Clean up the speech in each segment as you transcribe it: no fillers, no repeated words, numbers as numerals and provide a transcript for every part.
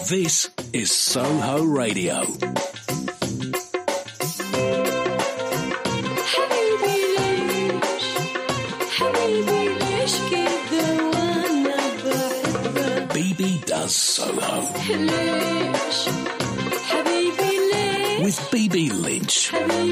This is Soho Radio. BB Does Soho. With BB Lynch.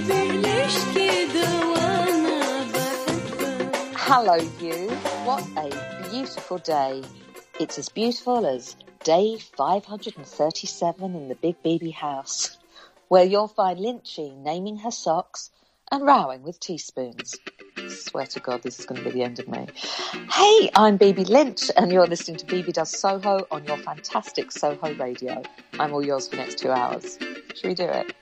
Hello you, what a beautiful day. It's as beautiful as day 537 in the Big BB house, where you'll find Lynchy naming her socks and rowing with teaspoons. Swear to God, this is going to be the end of me. Hey, I'm BB Lynch, and you're listening to BB Does Soho on your fantastic Soho Radio. I'm all yours for the next 2 hours. Should we do it?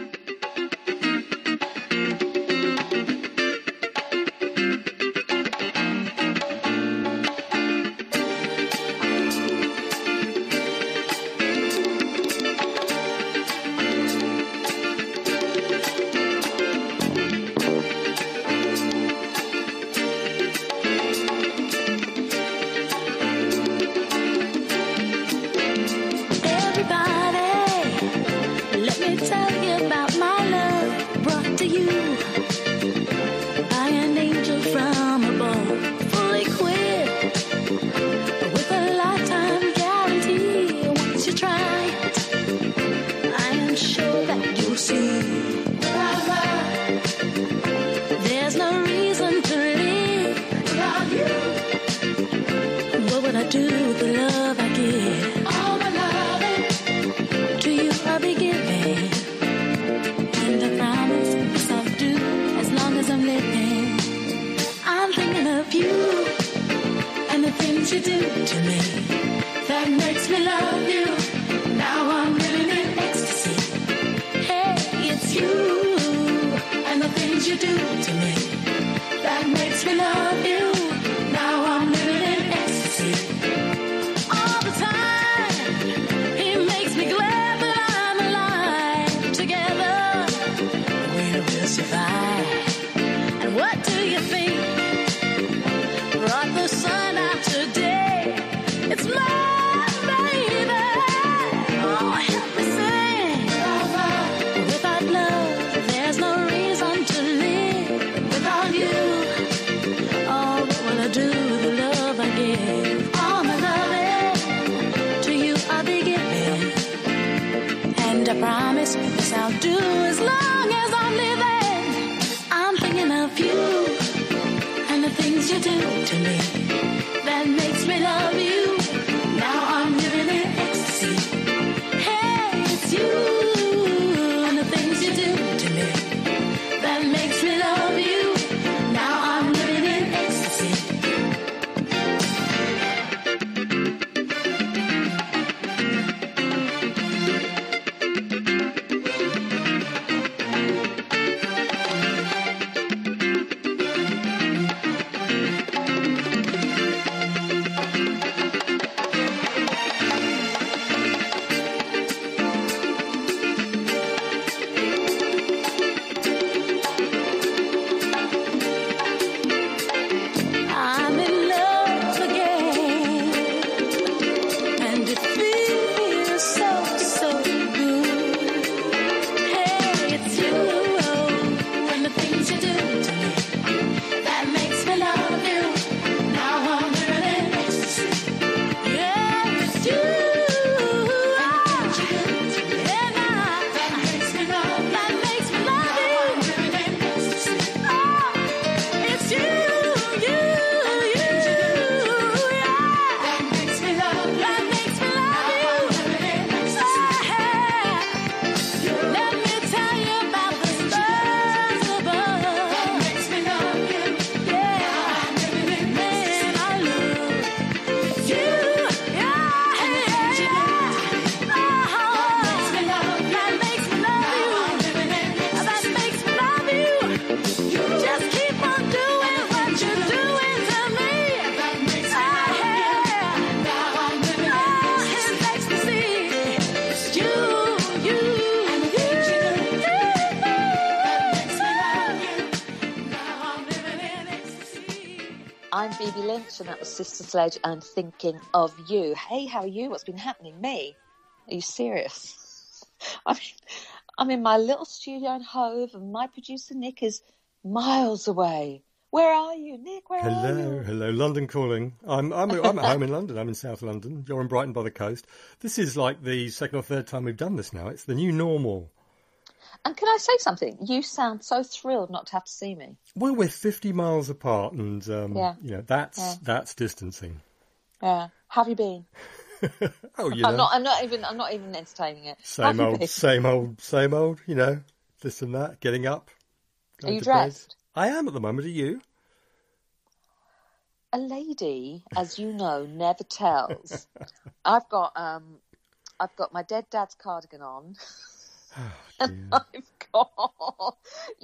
I'm BB Lynch, and that was Sister Sledge and Thinking of You. Hey, how are you? What's been happening? Me? Are you serious? I'm in my little studio in Hove, and my producer Nick is miles away. Where are you, Nick? Where are you? Hello, London calling. I'm at home in London. I'm in South London. You're in Brighton by the coast. This is like the second or third time we've done this now. It's the new normal. And can I say something? You sound so thrilled not to have to see me. Well, we're 50 miles apart, and that's distancing. Yeah. Have you been? Oh, you know. I'm not even entertaining it. Same old. You know, this and that. Getting up. Are you dressed? Bed. I am at the moment. Are you? A lady, as you know, never tells. I've got my dead dad's cardigan on. And I've got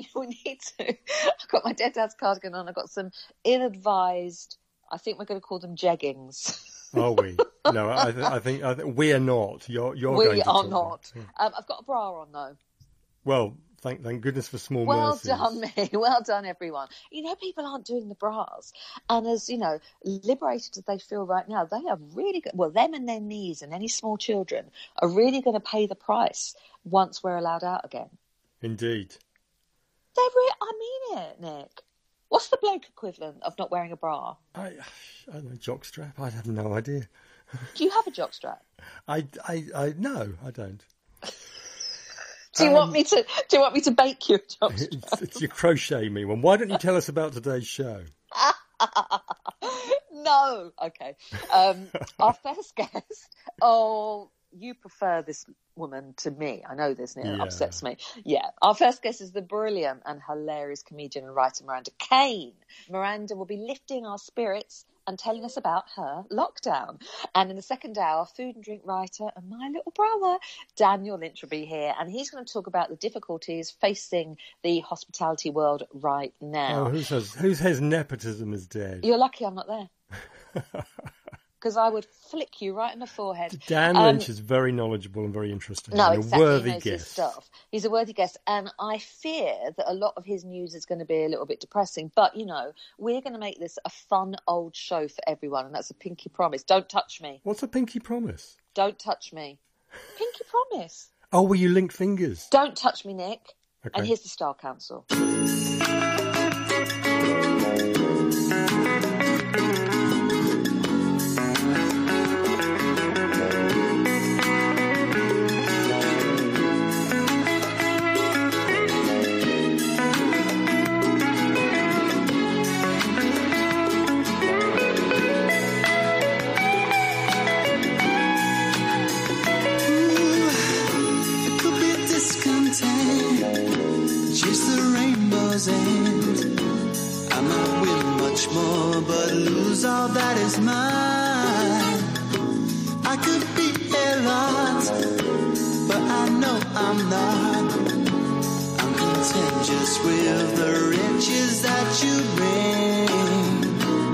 my dead dad's cardigan on. I've got some ill-advised, I think we're going to call them jeggings. Are we? No, I think we are not. You're we going to are not. Yeah. I've got a bra on though. Well, thank goodness for small Well mercies. done, me. Well done, everyone. You know, people aren't doing the bras, and as you know, liberated as they feel right now, they are really good. Well, them and their knees and any small children are really going to pay the price once we're allowed out again. Indeed. I mean it, Nick. What's the bloke equivalent of not wearing a bra? I don't know, jockstrap. I have no idea. Do you have a jockstrap? No, I don't. Do you want me to bake you a jockstrap? You crochet me one. Why don't you tell us about today's show? No. Okay. Our first guest. Oh, you prefer this woman to me. I know this, and it upsets me. Yeah. Our first guest is the brilliant and hilarious comedian and writer Miranda Kane. Miranda will be lifting our spirits and telling us about her lockdown. And in the second hour, food and drink writer and my little brother, Daniel Lynch, will be here. And he's going to talk about the difficulties facing the hospitality world right now. Oh, who says nepotism is dead? You're lucky I'm not there. Because I would flick you right in the forehead. Dan Lynch is very knowledgeable and very interesting. No, and exactly. A worthy he knows guest. His stuff. He's a worthy guest. And I fear that a lot of his news is going to be a little bit depressing. But, you know, we're going to make this a fun old show for everyone. And that's a pinky promise. Don't touch me. What's a pinky promise? Don't touch me. Pinky promise. Oh, will you link fingers? Don't touch me, Nick. Okay. And here's the Style Council. I might win much more, but lose all that is mine. I could be a lot, but I know I'm not. I'm content just with the riches that you bring.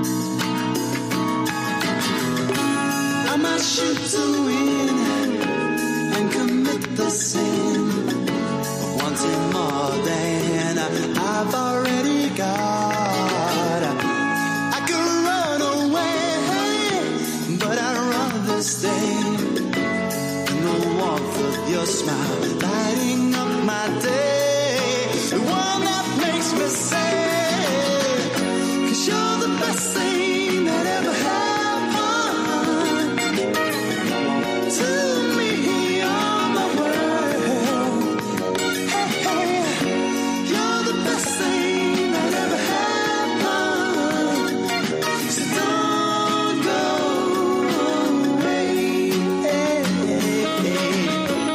I might shoot to win and commit the sin of wanting more than I've already got. I could run away, but I'd rather stay in the warmth of your smile, lighting up my day. The one that makes me say, 'cause you're the best thing that ever happened to me. You're my world. Hey, hey, you're the best thing that ever happened. So don't go away. Hey, hey, hey.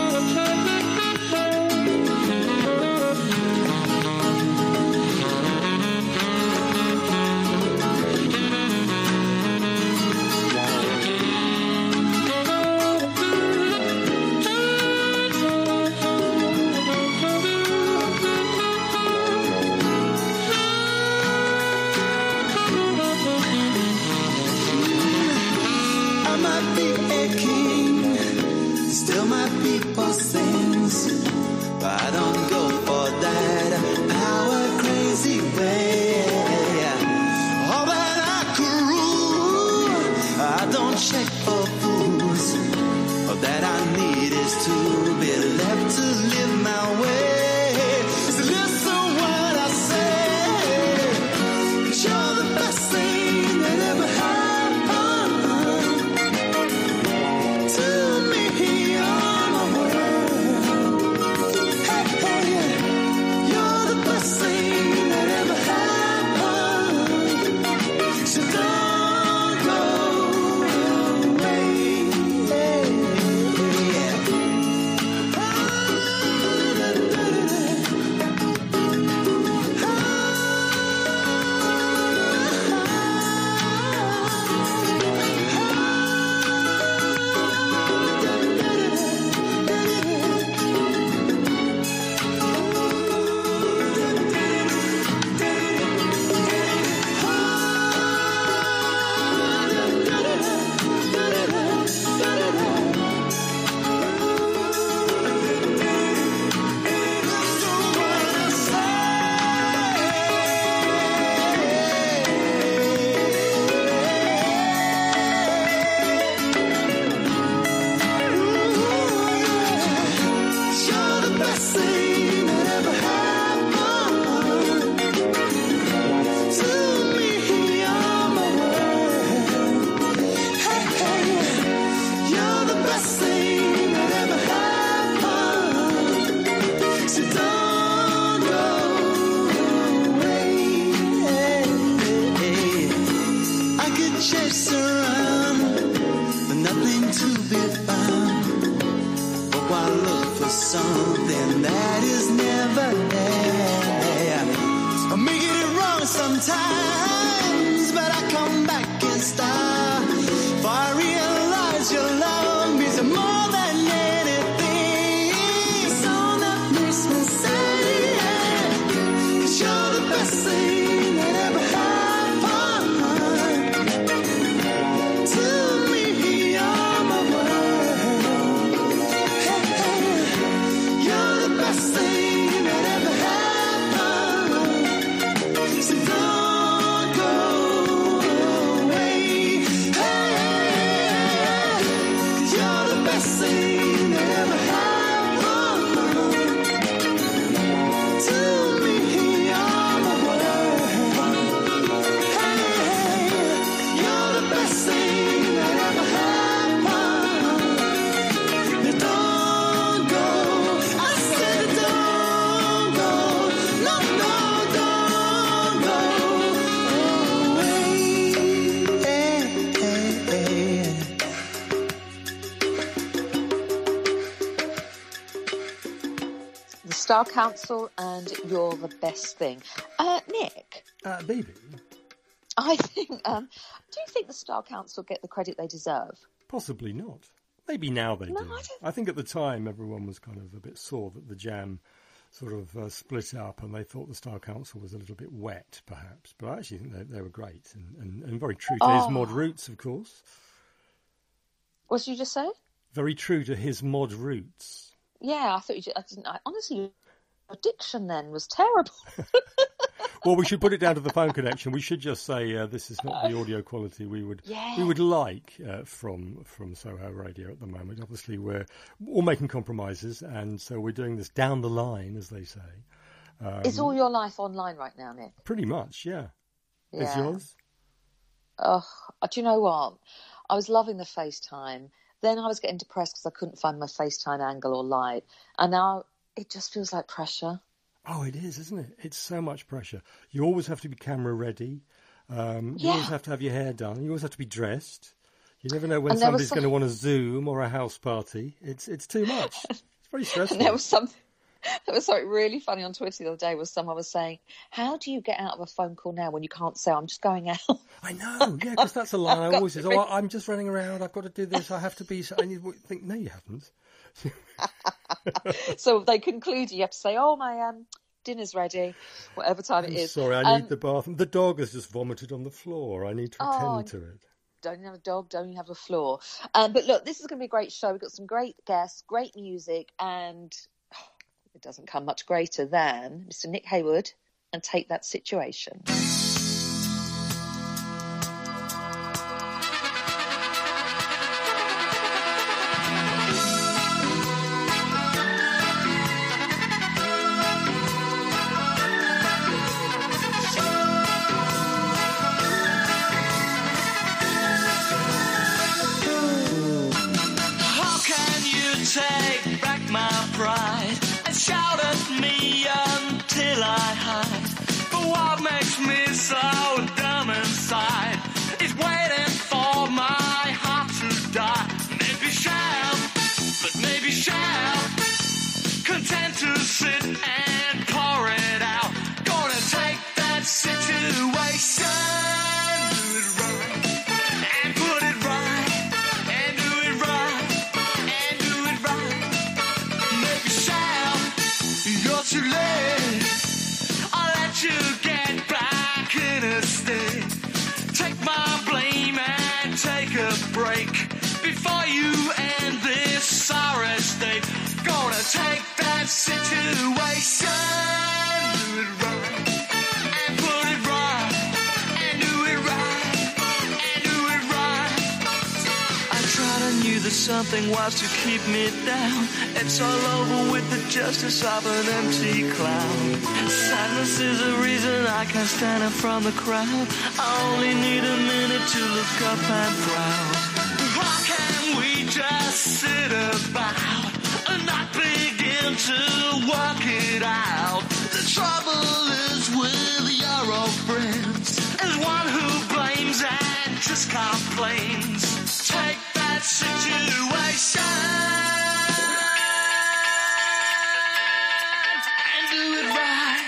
I might be a king, still my people sings, but I don't go for that power crazy way. All that I could rule, I don't check for fools, or that I need is to be left to live my way. So listen what I say. 'Cause you're the best thing that ever happened to me. You're my world. Hey, hey, yeah. You're the best thing that ever happened. So don't go away. Hey, yeah. You're the best thing that ever happened to me. You're my world. Hey, hey, yeah. You're the best thing that ever happened. So don't go away. Hey, hey, hey. I could chase around, but nothing to be found. Oh, I look for something that is never there. I'm making it wrong sometimes, but I come back in style. For I realize your love means more than anything. Song that makes me say, 'cause you're the best thing that ever happened to me. You're my world. Hey, hey, you're the best thing that ever happened. So don't go away. Hey, 'cause you're the best thing that ever happened to me. You're my world. Hey, you're the best thing that ever happened. You don't go. I said don't go. No, no, don't go away. Hey, hey, hey. The Star Council and You're the Best Thing. Nick, Baby, I think, do you think the Star Council get the credit they deserve? possibly not. Maybe now they No, do. I don't- I think at the time everyone was kind of a bit sore that the Jam sort of split up, and they thought the Star Council was a little bit wet, perhaps. But I actually think they were great and very true to his mod roots, of course. What did you just say? Very true to his mod roots. Yeah, I thought you just, honestly, your diction then was terrible. Well, we should put it down to the phone connection. We should just say this is not the audio quality we would like from Soho Radio at the moment. Obviously, we're all making compromises, and so we're doing this down the line, as they say. Is all your life online right now, Nick? Pretty much, yeah. Is Yeah. yours? Oh, do you know what? I was loving the FaceTime. Then I was getting depressed because I couldn't find my FaceTime angle or light. And now it just feels like pressure. Oh, it is, isn't it? It's so much pressure. You always have to be camera ready. You always have to have your hair done. You always have to be dressed. You never know when somebody's going to want a Zoom or a house party. It's too much. It's very stressful. And there was something really funny on Twitter the other day. Was someone was saying, "How do you get out of a phone call now when you can't say I'm just going out?" I know, yeah, because that's a line I always say. Oh, I'm just running around. I've got to do this. I have to be. And you think, no, you haven't. So they conclude you have to say, "Oh, my dinner's ready," whatever time it is. Sorry, I need the bathroom. The dog has just vomited on the floor. I need to attend to it. Don't even have a dog, don't even have a floor. But look, this is going to be a great show. We've got some great guests, great music, and it doesn't come much greater than Mr. Nick Haywood and Take That Situation. take back my pride and shout at me until I hide. But what makes me so dumb inside is waiting for my heart to die. Maybe shall, but maybe shall, content to sit and pour it out. Gonna take that situation, do it right, and put it right, and do it right, and do it right. Maybe shall, you're too late. I'll let you get back in a state. Take my blame and take a break before you end this sorry state. Gonna take that situation, do it right, and put it right, and do it right, and do it right. I tried and knew that something was to keep me down. It's all over with the justice of an empty cloud. Sadness is a reason I can't stand up from the crowd. I only need a minute to look up and proud. How can we just sit about and not begin to work it out? The trouble is with your old friends, as one who blames and just complains. Take that situation and do it right.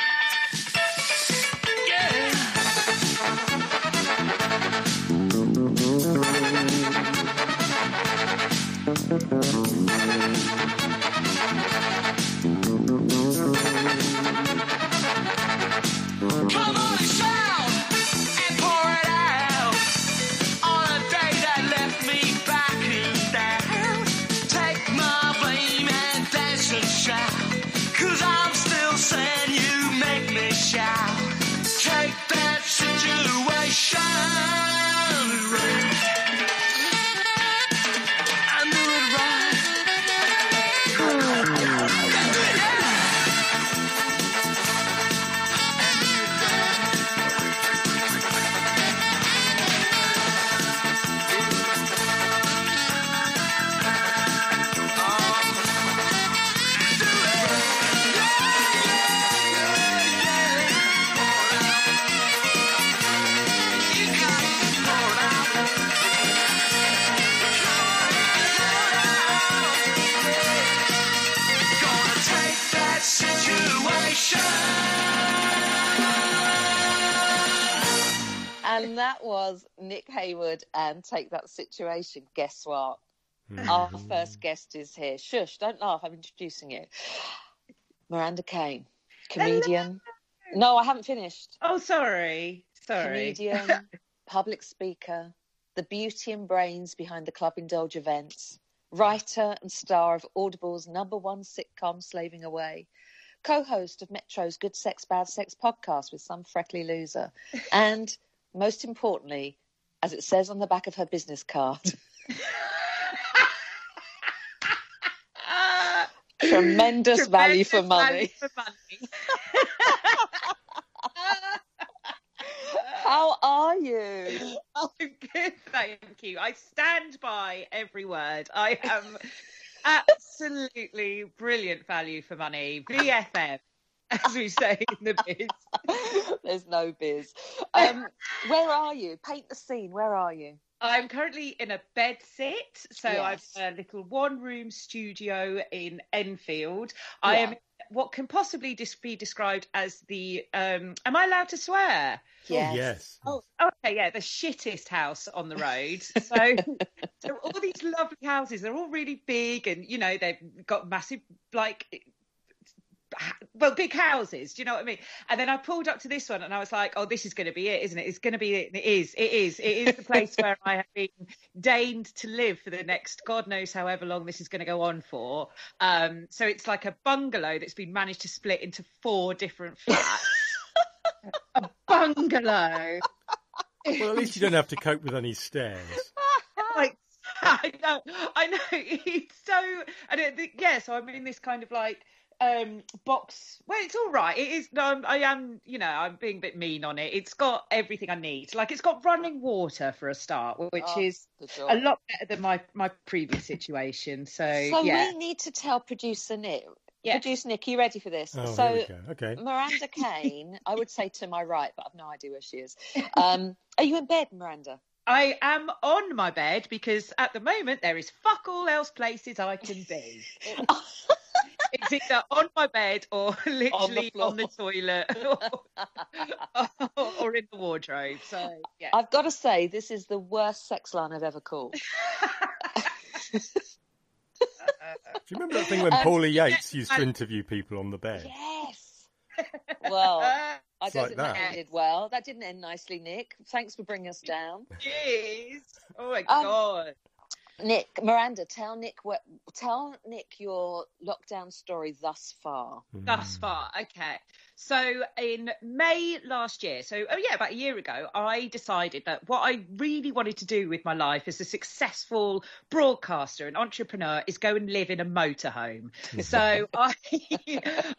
Come on and shout and pour it out on a day that left me back and down. Take my blame and dance and shout, 'cause I'm still saying you make me shout. Take that situation right and do it right. And that was Nick Hayward and Take That Situation. Guess what? Our first guest is here. Shush, don't laugh, I'm introducing you. Miranda Kane, comedian. Hello. No, I haven't finished. Oh, sorry. Comedian, public speaker, the beauty and brains behind the Club Indulge events, writer and star of Audible's #1 sitcom Slaving Away, co-host of Metro's Good Sex, Bad Sex podcast with some freckly loser, and most importantly, as it says on the back of her business card, tremendous value for money. How are you? I'm good, thank you. I stand by every word. I am absolutely brilliant value for money. BFM, as we say in the biz. There's no biz. Where are you? Paint the scene. Where are you? I'm currently in a bed sit, so Yes. I've a little one-room studio in Enfield. I am what can possibly be described as the, am I allowed to swear? Yes. Oh, yes. Oh, okay, yeah, the shittest house on the road. So all these lovely houses, they're all really big and, you know, they've got massive, like, well, big houses, do you know what I mean? And then I pulled up to this one and I was like, oh, this is going to be it, isn't it? It's going to be it. It is the place where I have been deigned to live for the next, God knows however long this is going to go on for. So it's like a bungalow that's been managed to split into 4 different flats. A bungalow. Well, at least you don't have to cope with any stairs. Like, I know. It's so, and so I'm in this kind of like box. Well, it's all right. It is. I am. I'm being a bit mean on it. It's got everything I need. Like, it's got running water for a start, which is a lot better than my previous situation. So yeah. We need to tell producer Nick. Yeah. Producer Nick, are you ready for this? Oh, so here we go. Okay. Miranda Kane, I would say to my right, but I've no idea where she is. Are you in bed, Miranda? I am on my bed because at the moment there is fuck all else places I can be. It's either on my bed or literally on the toilet or in the wardrobe. So yeah. I've got to say, this is the worst sex line I've ever called. Do you remember that thing when Paulie Yates used to interview people on the bed? Yes. Well, I don't like think that. that ended well. That didn't end nicely, Nick. Thanks for bringing us down. Jeez. Oh my God. Nick, Miranda, tell Nick your lockdown story thus far. Thus far, okay. So in May last year, about a year ago, I decided that what I really wanted to do with my life as a successful broadcaster and entrepreneur is go and live in a motorhome. So because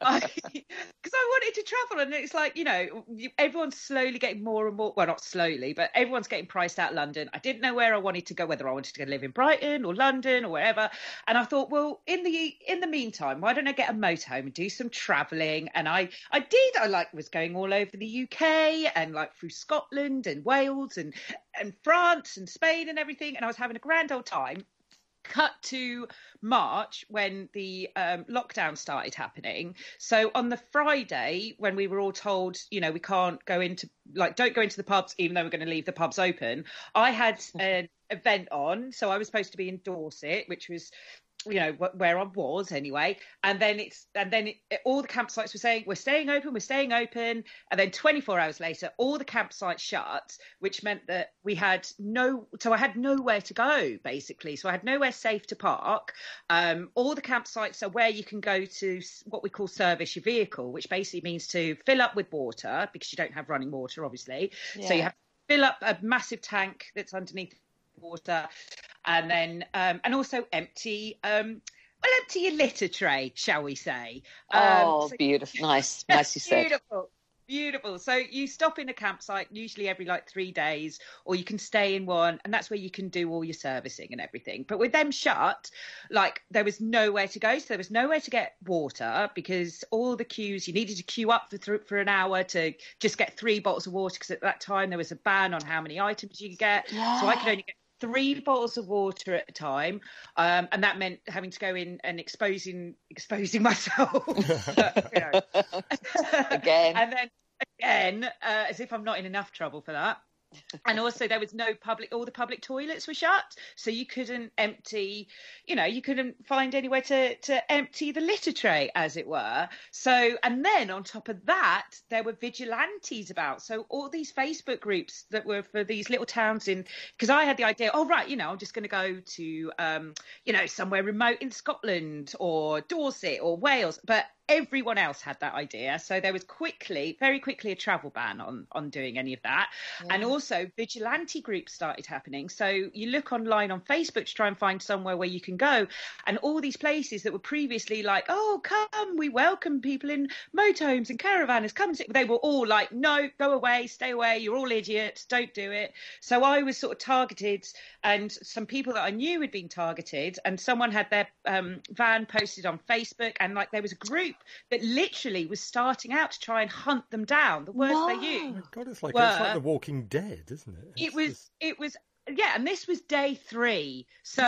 I wanted to travel, and it's like, everyone's slowly getting more and more, well, not slowly, but everyone's getting priced out of London. I didn't know where I wanted to go, whether I wanted to go live in Brighton or London or wherever. And I thought, well, in the meantime, why don't I get a motorhome and do some traveling? And I was going all over the UK and like through Scotland and Wales and France and Spain and everything. And I was having a grand old time. Cut to March when the lockdown started happening. So on the Friday, when we were all told, we can't go into, don't go into the pubs, even though we're going to leave the pubs open, I had an event on. So I was supposed to be in Dorset, which was, where I was anyway. And then all the campsites were saying, we're staying open. And then 24 hours later, all the campsites shut, which meant that I had nowhere to go, basically. So I had nowhere safe to park. All the campsites are where you can go to what we call service your vehicle, which basically means to fill up with water, because you don't have running water, obviously. Yeah. So you have to fill up a massive tank that's underneath water, and then and also empty your litter tray, shall we say. Beautiful. Nice you said. Beautiful. So you stop in a campsite usually every 3 days, or you can stay in one, and that's where you can do all your servicing and everything. But with them shut, there was nowhere to go. So there was nowhere to get water, because all the queues, you needed to queue up for an hour to just get 3 bottles of water, because at that time there was a ban on how many items you could get. Yeah. So I could only get 3 bottles of water at a time, and that meant having to go in and exposing myself again, and then again, as if I'm not in enough trouble for that. And also there was no all the public toilets were shut, so you couldn't empty, you couldn't find anywhere to empty the litter tray, as it were. So, and then on top of that, there were vigilantes about. So all these Facebook groups that were for these little towns because I had the idea, I'm just going to go to, somewhere remote in Scotland or Dorset or Wales, but everyone else had that idea. So there was very quickly a travel ban on doing any of that. Yeah. And also vigilante groups started happening. So you look online on Facebook to try and find somewhere where you can go. And all these places that were previously come, we welcome people in motorhomes and caravans, come and sit. They were all like, no, go away, stay away. You're all idiots. Don't do it. So I was sort of targeted, and some people that I knew had been targeted, and someone had their van posted on Facebook, and there was a group that literally was starting out to try and hunt them down. The words they used. Oh God, it's like The Walking Dead, isn't it? It was, and this was day 3. So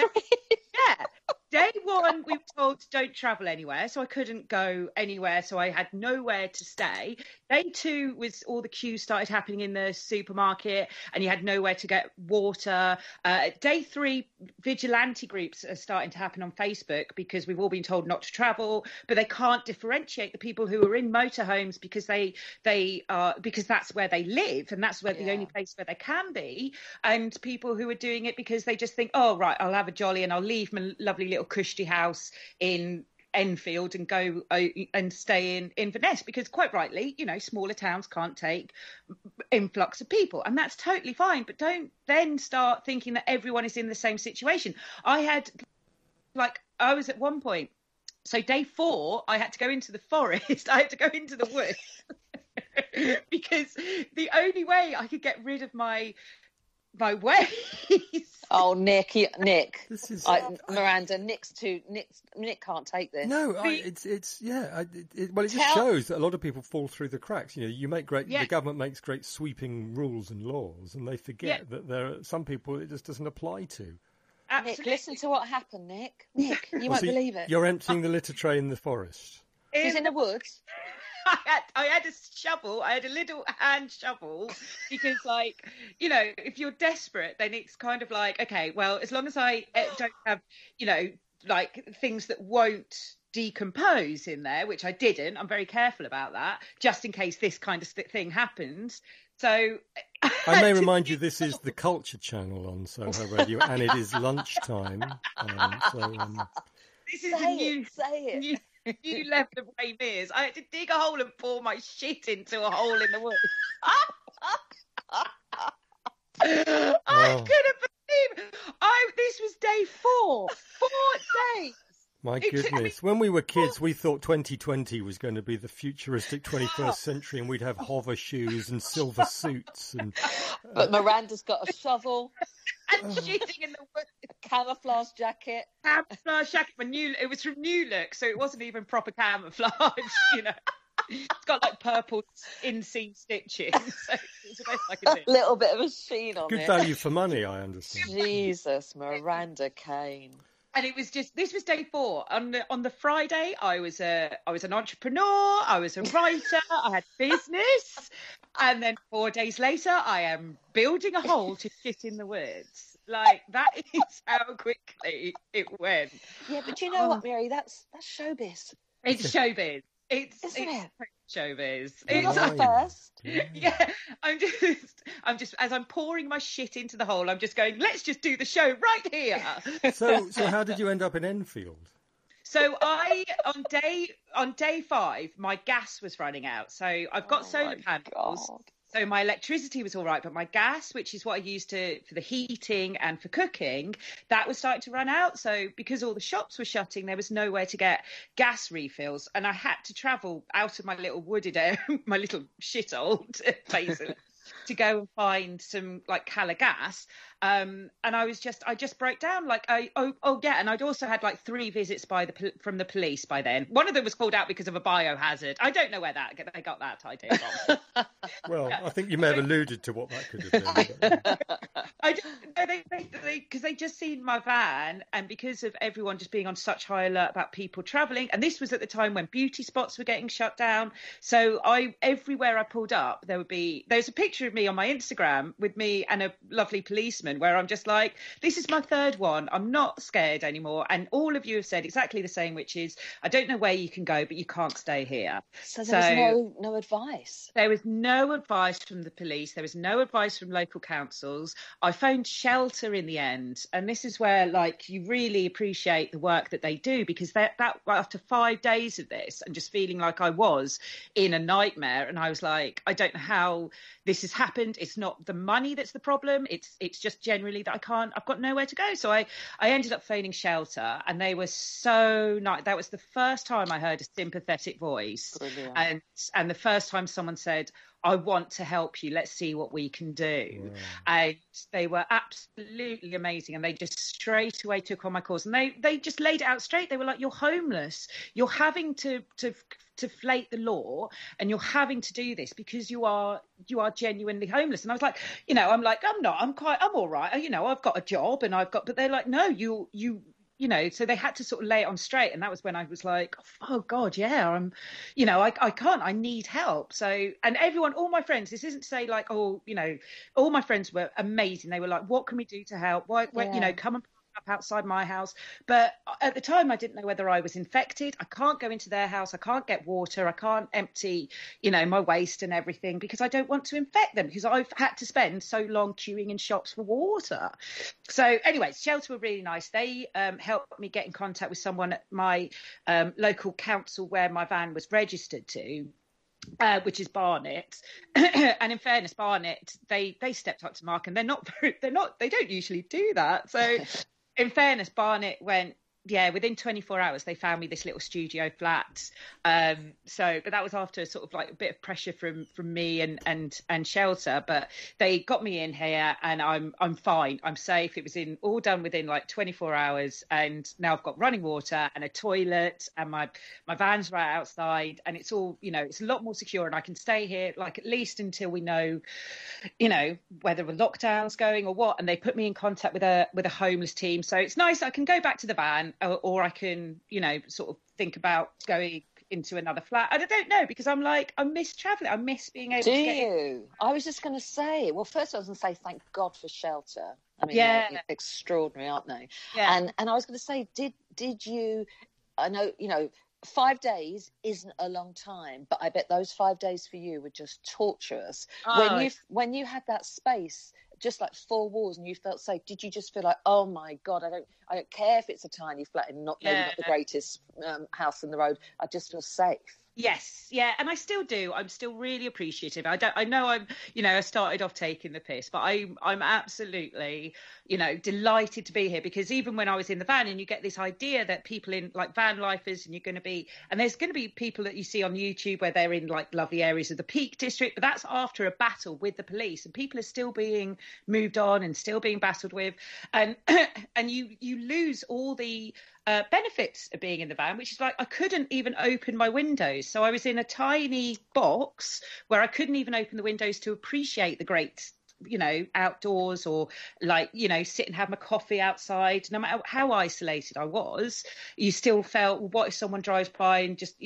day 1, we were told don't travel anywhere, so I couldn't go anywhere, so I had nowhere to stay. Day 2 was all the queues started happening in the supermarket, and you had nowhere to get water. Day 3, vigilante groups are starting to happen on Facebook, because we've all been told not to travel, but they can't differentiate the people who are in motorhomes because because that's where they live, and that's where the only place where they can be, and people who are doing it because they just think, oh right, I'll have a jolly and I'll leave my lovely little cushy house in Enfield and go and stay in Inverness, because quite rightly, smaller towns can't take influx of people, and that's totally fine. But don't then start thinking that everyone is in the same situation. I was at one point So day 4, I had to go into the forest. I had to go into the woods because the only way I could get rid of my ways. Oh, Nick. This is Miranda. Nick can't take this. No, it just shows that a lot of people fall through the cracks. You know, the government makes great sweeping rules and laws, and they forget that there are some people it just doesn't apply to. Absolutely. Nick, listen to what happened, Nick. Nick, you won't believe it. You're emptying the litter tray in the forest. He's in the woods. I had a shovel. I had a little hand shovel because, like, you know, if you're desperate, then it's kind of like, okay, well, as long as I don't have, you know, like things that won't decompose in there, which I didn't. I'm very careful about that, just in case this kind of thing happens. So I may remind you, this is the Culture Channel on Soho Radio, and it is lunchtime. This is new level of Ray Mears. I had to dig a hole and pour my shit into a hole in the woods. I couldn't believe this was day 4. 4 days. My goodness. When we were kids, we thought 2020 was going to be the futuristic 21st century and we'd have hover shoes and silver suits. But Miranda's got a shovel. And shooting in the woods. A camouflage jacket. Camouflage jacket. It was from New Look, so it wasn't even proper camouflage, you know. It's got like purple inseam stitching. So it's the best I could do. A little bit of a sheen on it. Good value for money, I understand. Jesus, Miranda Kane. And it was this was day 4. On the Friday, I was an entrepreneur, I was a writer, I had business, and then 4 days later, I am building a hole to shit in the woods. Like, that is how quickly it went. Yeah, but you know what, Mary? That's showbiz. It's showbiz. It's showbiz. It's not the first. Yeah, I'm just as I'm pouring my shit into the hole, I'm just going, let's just do the show right here. So how did you end up in Enfield? So on day 5, my gas was running out. So I've got solar panels. God. So my electricity was all right, but my gas, which is what I used for the heating and for cooking, that was starting to run out. So because all the shops were shutting, there was nowhere to get gas refills. And I had to travel out of my little wooded area, my little shithole, basically, to go and find some like Cala gas. And I just broke down. Like, and I'd also had like 3 visits from the police by then. One of them was called out because of a biohazard. I don't know where they got that idea from. Well, I think you may have alluded to what that could have been. Because they just seen my van, and because of everyone just being on such high alert about people travelling, and this was at the time when beauty spots were getting shut down. So everywhere I pulled up, there's a picture of me on my Instagram with me and a lovely policeman, where I'm just like, this is my 3rd one. I'm not scared anymore. And all of you have said exactly the same, which is, I don't know where you can go, but you can't stay here. So there was no advice. There was no advice from the police. There was no advice from local councils. I phoned Shelter in the end. And this is where, like, you really appreciate the work that they do, because that after 5 days of this and just feeling like I was in a nightmare, and I was like, I don't know how this has happened. It's not the money that's the problem. It's just generally that I've got nowhere to go. So I ended up phoning Shelter, and they were so nice. That was the first time I heard a sympathetic voice. Brilliant. And the first time someone said, I want to help you. Let's see what we can do. Wow. And they were absolutely amazing. And they just straight away took on my cause. And they just laid it out straight. They were like, you're homeless. You're having to flate the law, and you're having to do this because you are genuinely homeless. And I was like, I'm not. I'm all right. I've got a job, and but they're like, no, so they had to sort of lay it on straight. And that was when I was like, oh God, yeah, I can't, I need help. So, and everyone, all my friends, this isn't to say like, all my friends were amazing. They were like, what can we do to help? Why come and up outside my house. But at the time I didn't know whether I was infected. I can't go into their house. I can't get water. I can't empty, my waste and everything, because I don't want to infect them, because I've had to spend so long queuing in shops for water. So anyway, Shelter were really nice. They helped me get in contact with someone at my local council where my van was registered to. Which is Barnet. And in fairness, Barnet, they stepped up to Mark, and they don't usually do that. So in fairness, Barnet went, within 24 hours, they found me this little studio flat. But that was after sort of like a bit of pressure from me and shelter. But they got me in here, and I'm fine. I'm safe. It was all done within like 24 hours, and now I've got running water and a toilet, and my van's right outside, and it's all, it's a lot more secure, and I can stay here like at least until we know, whether a lockdown's going or what. And they put me in contact with a homeless team, so it's nice. I can go back to the van. Or I can, sort of think about going into another flat. I don't know, because I miss travelling. I miss being able to get in. I was just going to say, well, first I was going to say thank God for shelter. I mean, they're extraordinary, aren't they? Yeah. And I was going to say, did you, I know, 5 days isn't a long time, but I bet those 5 days for you were just torturous. When you had that space, just like 4 walls, and you felt safe, did you just feel like, oh my God, I don't care if it's a tiny flat and maybe not the greatest house in the road, I just feel safe? Yes, yeah, and I still do. I'm still really appreciative. I know I started off taking the piss, but I'm absolutely, delighted to be here, because even when I was in the van, and you get this idea that people in like van lifers, and there's going to be people that you see on YouTube where they're in like lovely areas of the Peak District, but that's after a battle with the police, and people are still being moved on and still being battled with, and you lose all the benefits of being in the van, which is like I couldn't even open my windows. So I was in a tiny box where I couldn't even open the windows to appreciate the great, outdoors, or like, sit and have my coffee outside. No matter how isolated I was, you still felt, well, what if someone drives by and just,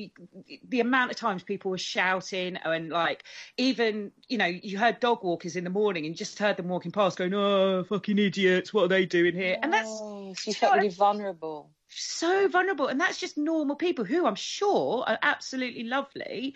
the amount of times people were shouting, and like, even, you heard dog walkers in the morning and just heard them walking past going, oh, fucking idiots, what are they doing here? And that's, you felt really vulnerable. So vulnerable. And that's just normal people who I'm sure are absolutely lovely,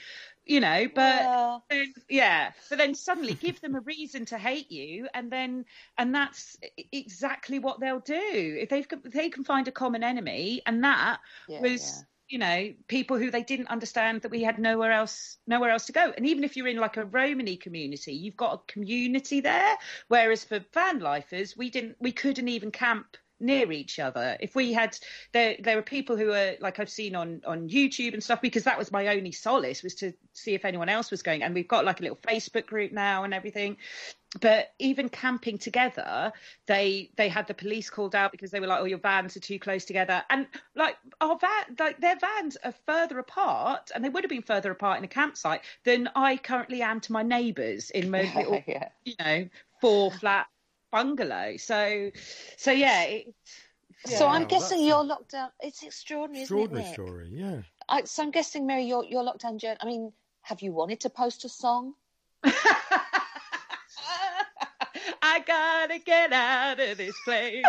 but then suddenly give them a reason to hate you, and that's exactly what they'll do if they can find a common enemy, and that was people who they didn't understand that we had nowhere else to go. And even if you're in like a Romany community, you've got a community there, whereas for van lifers, we couldn't even camp near each other. If we had, there were people who were like I've seen on YouTube and stuff, because that was my only solace, was to see if anyone else was going. And we've got like a little Facebook group now and everything. But even camping together, they had the police called out because they were like, oh, your vans are too close together. And like our van, like their vans are further apart, and they would have been further apart in a campsite than I currently am to my neighbours in my little, 4-flat bungalow. So I'm guessing your lockdown, it's extraordinary, isn't it, Nick? Story, yeah. So I'm guessing, Mary, your lockdown journey, I mean, have you wanted to post a song? I gotta get out of this place.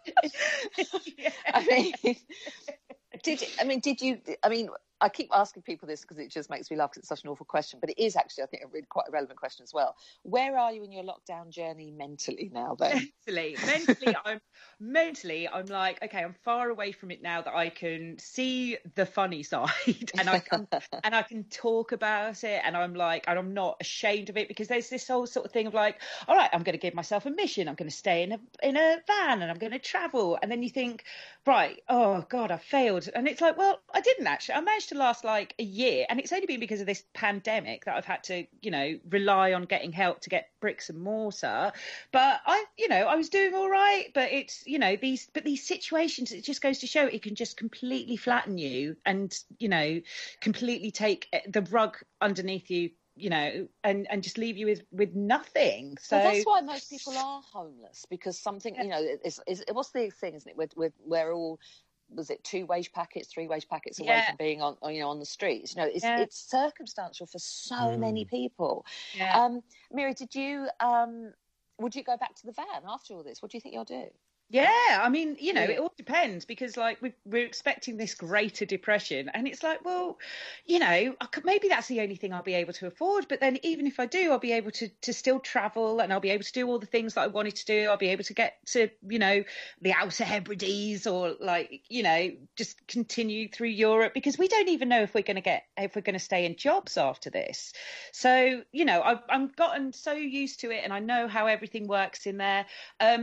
I keep asking people this because it just makes me laugh, because it's such an awful question, but it is actually, I think, quite a relevant question as well. Where are you in your lockdown journey mentally now, then? Mentally, I'm like, okay, I'm far away from it now that I can see the funny side, and I can talk about it, and I'm like, and I'm not ashamed of it, because there's this whole sort of thing of like, all right, I'm going to give myself a mission. I'm going to stay in a van, and I'm going to travel. And then you think, right, oh God, I failed. And it's like, well, I didn't actually. I managed to last like a year, and it's only been because of this pandemic that I've had to, rely on getting help to get bricks and mortar. But I was doing all right. But it's, these situations, it just goes to show it can just completely flatten you, and, completely take the rug underneath you, and just leave you with nothing. So that's why most people are homeless, because something, what's the thing, isn't it? We're all, was it 2 wage packets, 3 wage packets away from being on the streets? It's circumstantial for so many people. Yeah. Mary, would you go back to the van after all this? What do you think you'll do? Yeah, I mean, it all depends, because like we're expecting this greater depression, and it's like, well, maybe that's the only thing I'll be able to afford. But then even if I do, I'll be able to still travel, and I'll be able to do all the things that I wanted to do. I'll be able to get to, the Outer Hebrides, or like, just continue through Europe, because we don't even know if we're going to stay in jobs after this. So, I've gotten so used to it, and I know how everything works in there.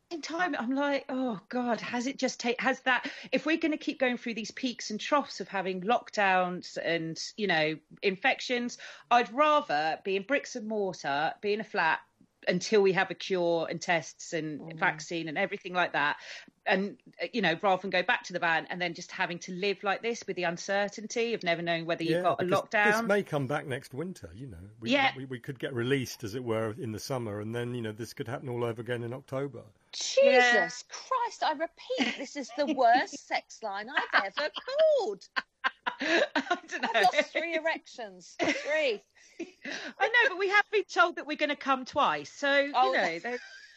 same time, I'm like, oh God, has that, if we're going to keep going through these peaks and troughs of having lockdowns and, you know, infections, I'd rather be in bricks and mortar, be in a flat until we have a cure and tests and vaccine and everything like that. And, you know, rather than go back to the van and then just having to live like this with the uncertainty of never knowing whether you've got a lockdown. This may come back next winter, you know. We could get released, as it were, in the summer, and then, you know, this could happen all over again in October. Jesus Christ, I repeat, this is the worst sex line I've ever called. I don't know. I've lost 3 erections. 3. I know, but we have been told that we're going to come twice. So, you know.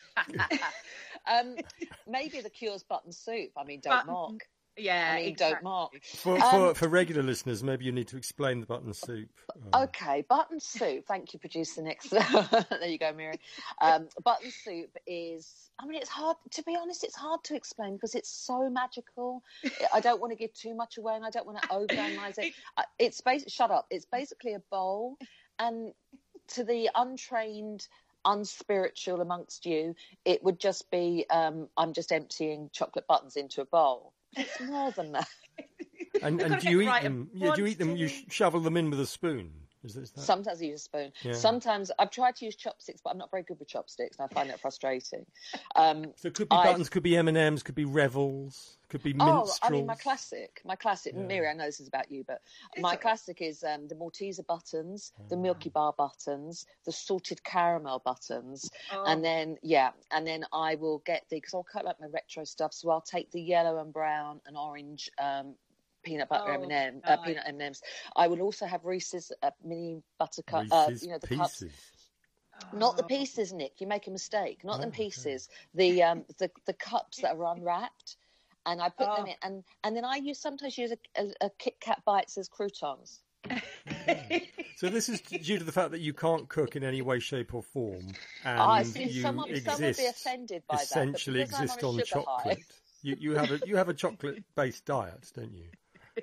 Maybe the cure's button soup. I mean, don't mock. Yeah, don't mock. For regular listeners, maybe you need to explain the button soup. Okay, button soup. Thank you, producer Nick. There you go, Miri. Button soup is, I mean, it's hard, to be honest, it's hard to explain because it's so magical. I don't want to give too much away and I don't want to overanalyze it. Shut up. It's basically a bowl, and to the untrained, unspiritual amongst you, it would just be, I'm just emptying chocolate buttons into a bowl. It's more than that. And do you eat them? Yeah, do you eat them? You shovel them in with a spoon. Is that? Sometimes I use a spoon. Yeah. Sometimes I've tried to use chopsticks, but I'm not very good with chopsticks, and I find that frustrating. So it could be buttons, could be M&Ms, could be Revels, could be minstrels. I mean, my classic. Yeah. Miri, I know this is about you, but my classic is the Malteser buttons, the Milky Bar buttons, the salted caramel buttons, and then I will get because I'll cut like my retro stuff, so I'll take the yellow and brown and orange. Peanut butter peanut M&Ms. I will also have Reese's mini buttercup. Reese's the Pieces. cups. Not the pieces, Nick. You make a mistake. Not them pieces. Okay. The cups that are unwrapped, and I put them in, and then I sometimes use a Kit Kat Bites as croutons. So this is due to the fact that you can't cook in any way, shape, or form, and some would be offended by essentially that. Exist on chocolate. You have a chocolate-based diet, don't you?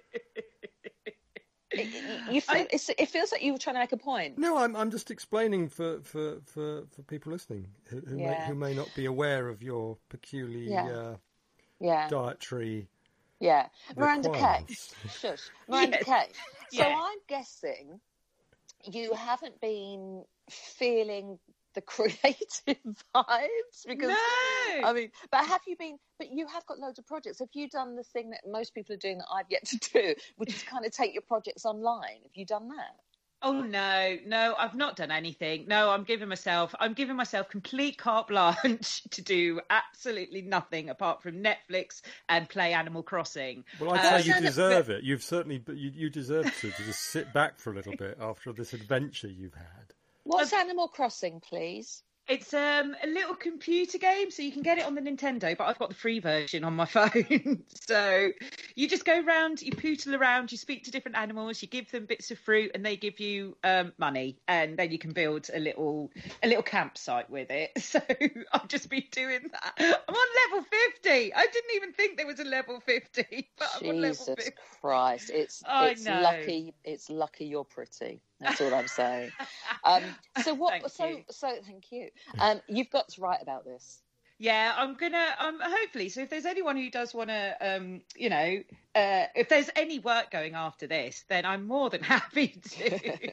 It feels like you were trying to make a point. No, I'm just explaining for people listening who may not be aware of your peculiar dietary. Yeah, Miranda Kay. Shush, Miranda Kay. So I'm guessing you haven't been feeling the creative vibes because I mean, but have you been? But you have got loads of projects. Have you done the thing that most people are doing that I've yet to do, which is kind of take your projects online? Have you done that? Oh no, I've not done anything. No, I'm giving myself complete carte blanche to do absolutely nothing apart from Netflix and play Animal Crossing. Well, I'd say you deserve it. You've certainly, you deserve to just sit back for a little bit after this adventure you've had. What's Animal Crossing, please? It's a little computer game, so you can get it on the Nintendo, but I've got the free version on my phone. So you just go around, you pootle around, you speak to different animals, you give them bits of fruit, and they give you money, and then you can build a little campsite with it. So I've just been doing that. I'm on level 50. I didn't even think there was a level 50, but I'm on level 50. Jesus Christ! It's lucky. It's lucky you're pretty. That's all I'm saying. So what? So thank you. You've got to write about this. Yeah, I'm gonna. Hopefully, so if there's anyone who does want to, if there's any work going after this, then I'm more than happy to.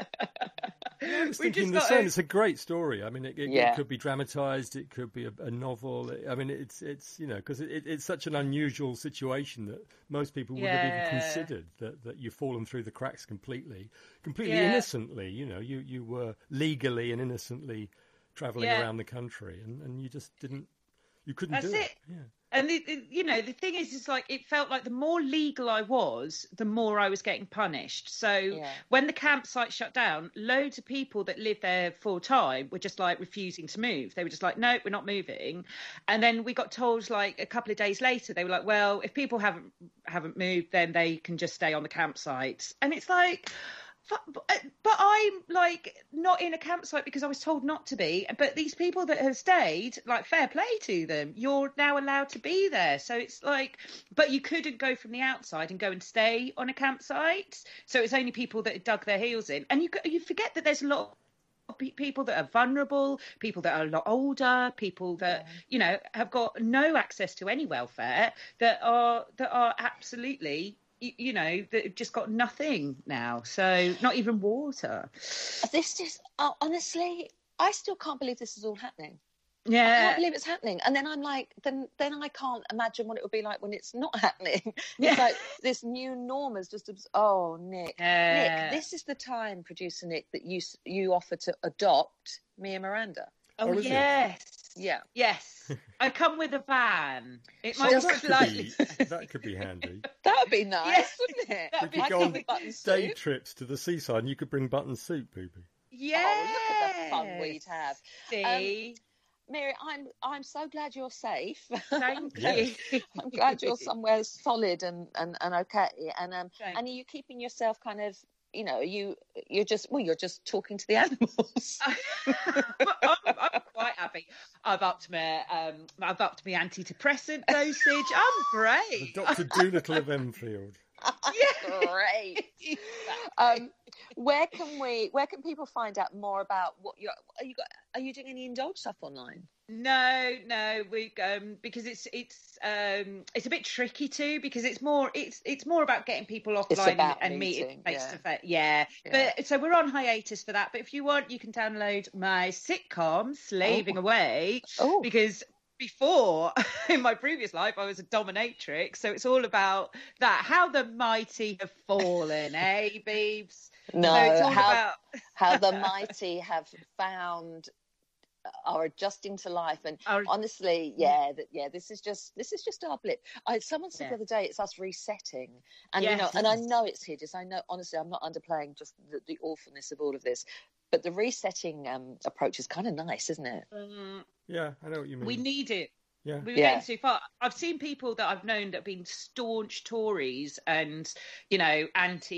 I was thinking the same. It's a great story. I mean, it could be dramatised. It could be a novel. I mean, it's because it's such an unusual situation that most people wouldn't have even considered that you've fallen through the cracks completely innocently. You know, you were legally and innocently travelling around the country, and you just couldn't do it. Yeah. And the thing is like it felt like the more legal I was, the more I was getting punished. So when the campsite shut down, loads of people that lived there full time were just like refusing to move. They were just like, no, we're not moving. And then we got told like a couple of days later, they were like, well, if people haven't moved, then they can just stay on the campsite. And it's like, but I'm like not in a campsite because I was told not to be. But these people that have stayed, like fair play to them. You're now allowed to be there. So it's like, but you couldn't go from the outside and go and stay on a campsite. So it's only people that dug their heels in. And you forget that there's a lot people that are vulnerable, people that are a lot older, people that you know have got no access to any welfare, that are absolutely, you know, that have just got nothing now. So not even water. This is honestly, I still can't believe this is all happening. Yeah, I can't believe it's happening. And then I'm like, then I can't imagine what it would be like when it's not happening. It's like this new norm is just, Nick, this is the time, producer Nick, that you offer to adopt me and Miranda. Oh, yes. Yeah. Yes. I come with a van. It might Just look slightly. that could be handy. That would be nice, wouldn't it? We could go on day trips to the seaside and you could bring button soup, baby. Yeah. Oh, look at the fun we'd have. See? Mary, I'm so glad you're safe. Thank you. I'm glad you're somewhere solid and okay. And are you keeping yourself kind of, you know, you're just talking to the animals. I'm quite happy. I've upped my antidepressant dosage. I'm great. The Dr. Dolittle of Enfield. Great. Where can people find out more about what are you doing any Indulge stuff online? No, we because it's a bit tricky too, because it's more about getting people offline and meeting face to face. Yeah. But so we're on hiatus for that. But if you want, you can download my sitcom Slaving Away, because before, in my previous life, I was a dominatrix, so it's all about that, how the mighty have fallen, eh, babes? No, so it's all how the mighty have found, are adjusting to life, and honestly, this is just our blip. Someone said the other day, it's us resetting, and you know, and I know it's hideous. I know, honestly, I'm not underplaying just the awfulness of all of this. But the resetting approach is kind of nice, isn't it? Yeah, I know what you mean. We need it. Yeah. We were getting too far. I've seen people that I've known that have been staunch Tories and, you know,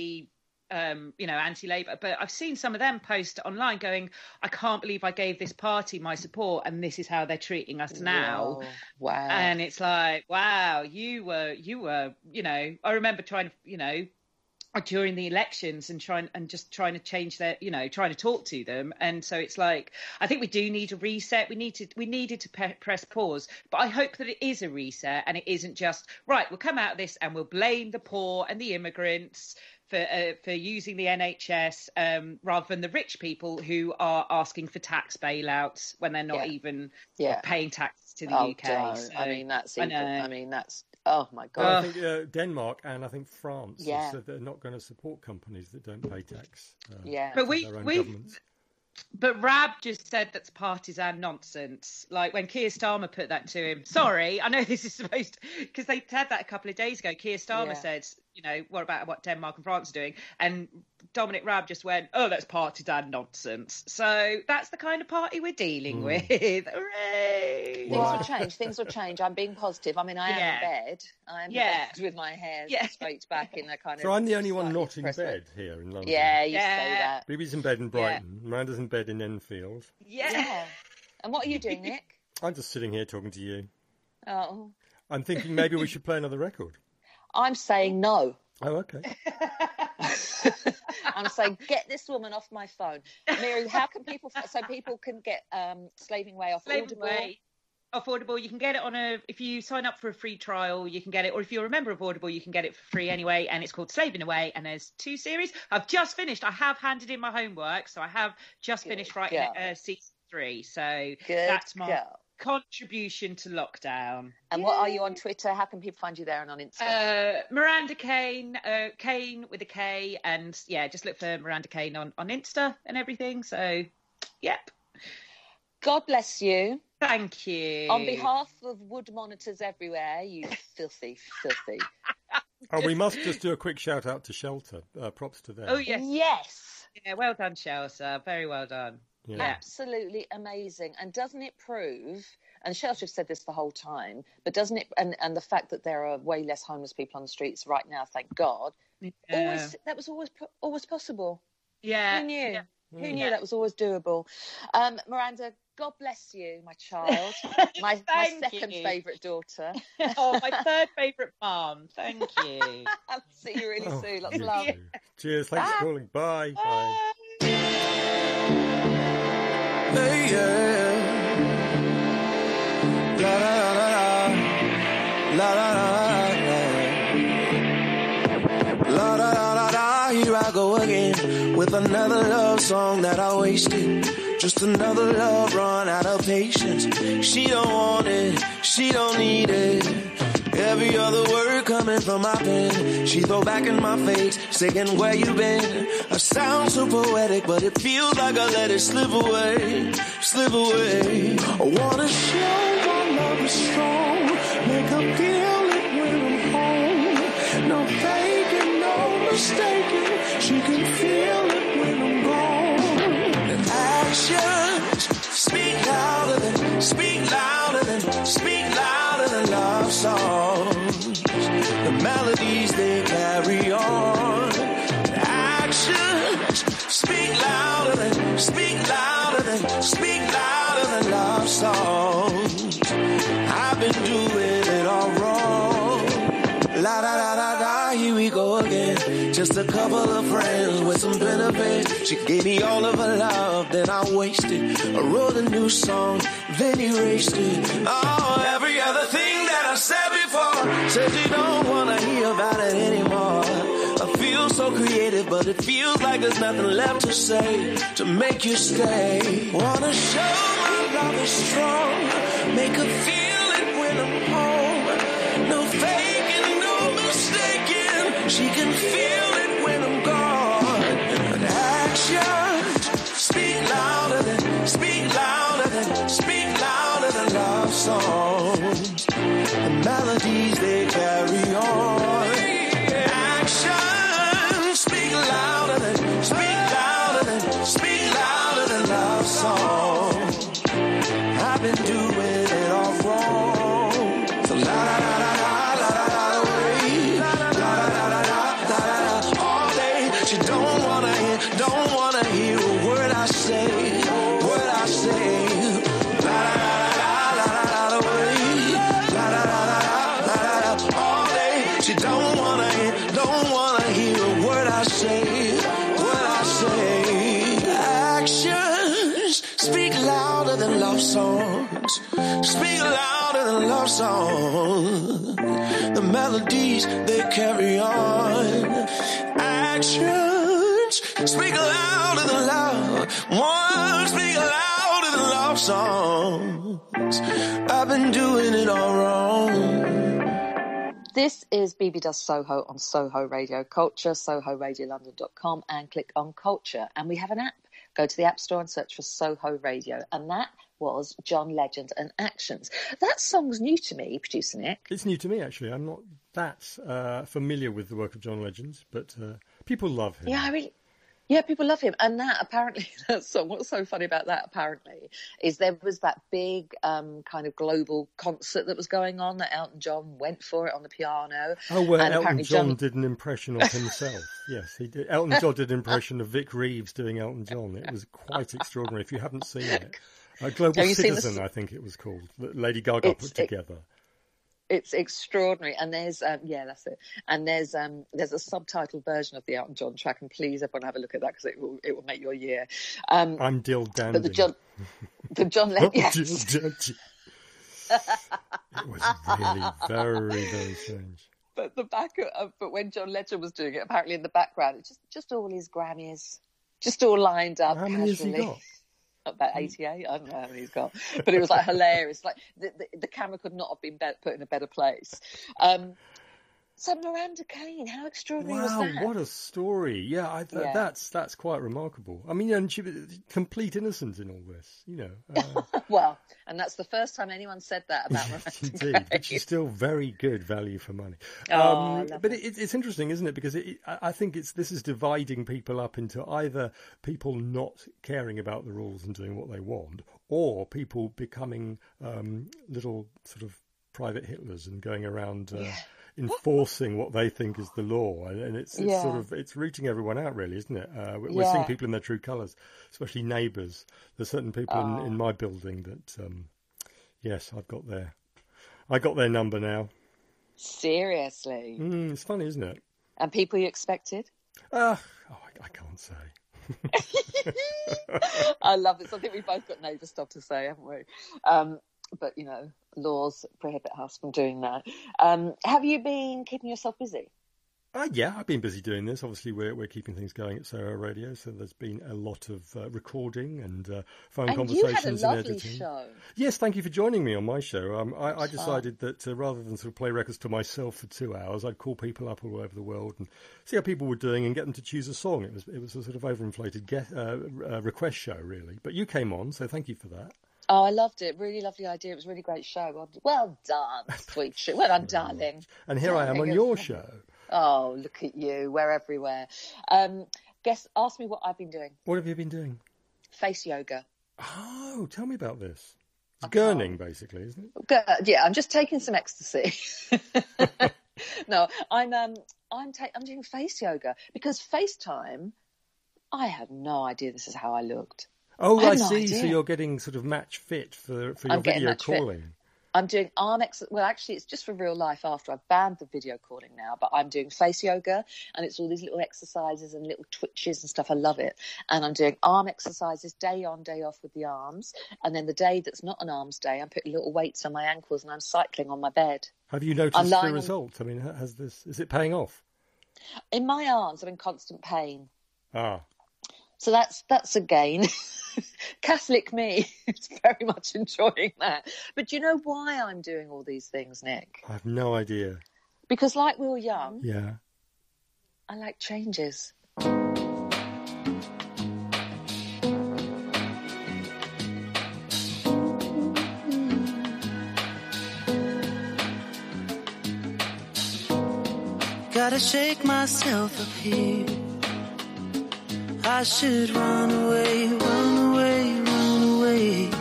anti-Labour. But I've seen some of them post online going, I can't believe I gave this party my support and this is how they're treating us now. Wow. And it's like, wow, you were, you know, I remember trying to, you know, during the elections and trying to change their, you know, trying to talk to them. And so it's like, I think we do need a reset. We needed to press pause, but I hope that it is a reset and it isn't just, right, we'll come out of this and we'll blame the poor and the immigrants for using the NHS rather than the rich people who are asking for tax bailouts when they're not even paying taxes to the UK. So, I mean, that's oh my God. Well, I think Denmark and I think France have said they're not going to support companies that don't pay tax. But But Rab just said that's partisan nonsense. Like when Keir Starmer put that to him. Sorry, I know this is supposed to, because they had that a couple of days ago. Keir Starmer said, you know, what about what Denmark and France are doing? And Dominic Raab just went, oh, that's partisan nonsense. So that's the kind of party we're dealing with. Hooray! Things will change. I'm being positive. I mean, I am in bed. I'm in bed with my hair straight back in a kind of... So I'm the only one not in bed here in London. Yeah, you say that. Bibi's in bed in Brighton. Miranda's in bed in Enfield. Yeah. And what are you doing, Nick? I'm just sitting here talking to you. Oh. I'm thinking maybe we should play another record. I'm saying no. Oh, okay. I'm saying, get this woman off my phone. Mary, how can people can get Slaving Away off Audible? Audible, you can get it if you sign up for a free trial, you can get it, or if you're a member of Audible, you can get it for free anyway, and it's called Slaving Away, and there's 2 series. I've just finished. I have handed in my homework, so I have just finished writing season 3, so that's my contribution to lockdown. And what are you on Twitter? How can people find you there and on Instagram? Miranda Kane, Kane with a K, and just look for Miranda Kane on Insta and everything. So, yep. God bless you. Thank you. On behalf of wood monitors everywhere, you filthy. Oh, we must just do a quick shout out to Shelter. Props to them. Oh, yes. Yes. Yeah, well done, Shelter. Very well done. Yeah. Absolutely amazing. And doesn't it prove, and Shelter have said this the whole time, but doesn't it, and the fact that there are way less homeless people on the streets right now, thank God, that was always possible. Yeah. Who knew? Yeah. Who knew that was always doable? Miranda, God bless you, my child. my second favourite daughter. Oh, my third favourite mum. Thank you. I'll see you really soon. Lots of love. Cheers. Thanks for calling. Bye. Bye. Hey, yeah. La la la la la la la la la la. Here I go again with another love song that I wasted. Just another love run out of patience. She don't want it, she don't need it. Every other word coming from my pen, she throw back in my face, saying where you been. I sound so poetic, but it feels like I let it slip away, slip away. I wanna show my love is strong, make her feel it when I'm home. No faking, no mistaking, she can feel it when I'm gone. And actions speak louder than, speak louder than, speak louder than love songs. The melodies they carry on. Actions speak louder than, speak louder than, speak louder than love songs. I've been doing it all wrong. La da da da da, here we go again. Just a couple of friends with some benefits. She gave me all of her love, then I wasted. I wrote a new song, then erased it. Oh, every other thing that I said before, said you don't wanna hear about it anymore. I feel so creative, but it feels like there's nothing left to say to make you stay. Wanna show my love is strong, make her feel it when I'm home. No faking, no mistaking, she can feel it when I'm gone. And actions speak louder than, speak louder than, speak louder than love songs. The melodies they carry on. Actions speak louder than, speak louder than, speak louder than love songs. I've been doing it all wrong. So la la la la la la la la way. La la la la la la la la all day. She don't wanna hear a word I say, word I say. La la la la la la la way. La la la la la la la all day. She don't wanna hear a word I say, word I say. Actions speak louder than love songs, speak louder than love songs. The melodies they carry on. Actions speak louder than love, words speak louder than love songs. I've been doing it all wrong. This is BB Does Soho on Soho Radio Culture, sohoradiolondon.com, and click on Culture. And we have an app. Go to the App Store and search for Soho Radio. And that was John Legend and Actions. That song's new to me, Producer Nick. It's new to me, actually. I'm not that familiar with the work of John Legend, but people love him. Yeah, people love him. And that, apparently, that song, what's so funny about that, apparently, is there was that big kind of global concert that was going on that Elton John went for it on the piano. Oh, well, Elton John did an impression of himself. Yes, he did. Elton John did an impression of Vic Reeves doing Elton John. It was quite extraordinary. If you haven't seen it. Global Citizen, I think it was called, that Lady Gaga put together. It's extraordinary, and there's that's it. And there's a subtitled version of the Elton John track, and please everyone have a look at that because it will make your year. I'm Dill Dandy. But the John Legend. Yes. It was really very, very strange. But but when John Legend was doing it, apparently in the background, it's just all his Grammys, just all lined up. How many has he got? About 88, I don't know how many he's got, but it was like hilarious. Like the camera could not have been put in a better place. So Miranda Kane, how extraordinary was that? Wow, what a story! Yeah, that's quite remarkable. I mean, and she was complete innocent in all this, you know. Well, and that's the first time anyone said that about Miranda Indeed, Kane. but she's still very good value for money. But it's interesting, isn't it? Because I think this is dividing people up into either people not caring about the rules and doing what they want, or people becoming little sort of private Hitlers and going around enforcing what they think is the law, and it's sort of it's rooting everyone out, really, isn't it? We're seeing people in their true colours, especially neighbours. There's certain people in my building that yes, I got their number now. Seriously, it's funny, isn't it? And people you expected? I can't say. I love it. So I think we've both got neighbour stuff to say, haven't we? But, you know, laws prohibit us from doing that. Have you been keeping yourself busy? Yeah, I've been busy doing this. Obviously, we're keeping things going at Soho Radio, so there's been a lot of recording and phone conversations and editing. You had a lovely show. Yes, thank you for joining me on my show. I decided that rather than sort of play records to myself for 2 hours, I'd call people up all over the world and see how people were doing and get them to choose a song. It was a sort of overinflated request show, really. But you came on, so thank you for that. Oh, I loved it. Really lovely idea. It was a really great show. Well done, sweet shit. Well done, darling. And here I am on your show. Oh, look at you. We're everywhere. Ask me what I've been doing. What have you been doing? Face yoga. Oh, tell me about this. It's gurning, basically, isn't it? Yeah, I'm just taking some ecstasy. No, I'm doing face yoga because FaceTime, I had no idea this is how I looked. Oh, I see. So you're getting sort of match fit for your video calling. I'm doing arm exercise. Well, actually, it's just for real life after I've banned the video calling now, but I'm doing face yoga and it's all these little exercises and little twitches and stuff. I love it. And I'm doing arm exercises day on, day off with the arms. And then the day that's not an arms day, I'm putting little weights on my ankles and I'm cycling on my bed. Have you noticed the results? I mean, is it paying off? In my arms, I'm in constant pain. Ah. So that's a gain. Catholic me is very much enjoying that. But do you know why I'm doing all these things, Nick? I have no idea. Because like we were young, yeah, I like changes. Gotta shake myself up here. I should run away, run away, run away.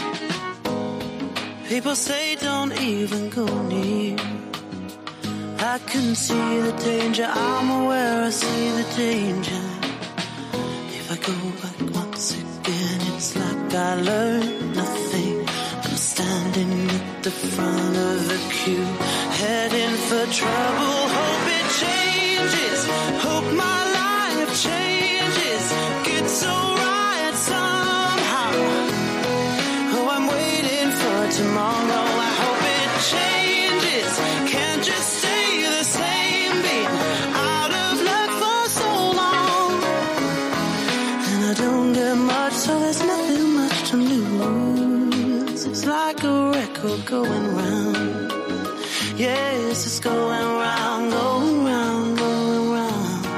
People say don't even go near. I can see the danger, I'm aware I see the danger. If I go back once again, it's like I learned nothing. I'm standing at the front of the queue, heading for trouble. Hope it changes, hope my life changes. Get so right somehow. Oh, I'm waiting for tomorrow. I hope it changes. Can't just stay the same. Been out of luck for so long, and I don't get much, so there's nothing much to lose. It's like a record going round. Yes, it's going round, going round, going round.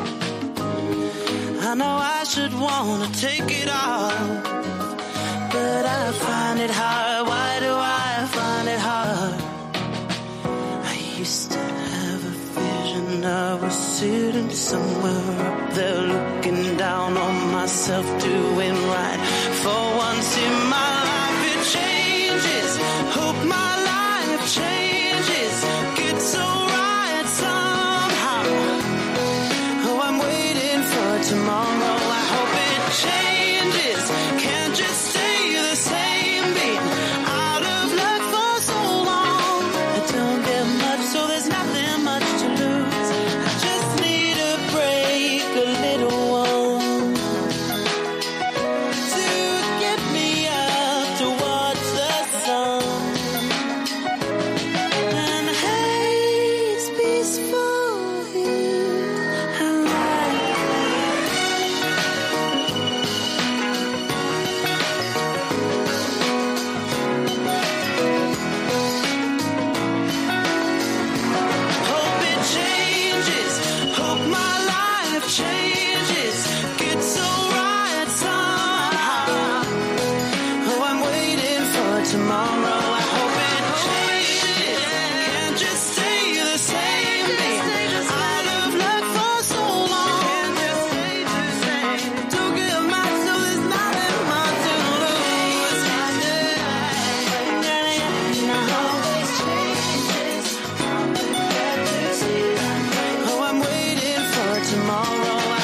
I know I should wanna take it off, but I find it hard. Why do I find it hard? I used to have a vision. I was sitting somewhere up there looking down on myself, doing right for once in my life. It changes, hope my life changes. Get so right somehow. Oh, I'm waiting for tomorrow. I hope it changes. Can't just stay the same. Been out of luck for so long. I don't get much, so there's nothing much to lose. I just need a break, a little one, to get me up towards the sun. And hey, it's peaceful here. I like hope it changes, hope my life changes. Get so right somehow. Oh, I'm waiting for tomorrow. I hope it changes. Can't just stay the same. Been out of luck for so long. Can't just stay the same. Don't get much, so there's nothing much to lose. Oh, I'm waiting for tomorrow. I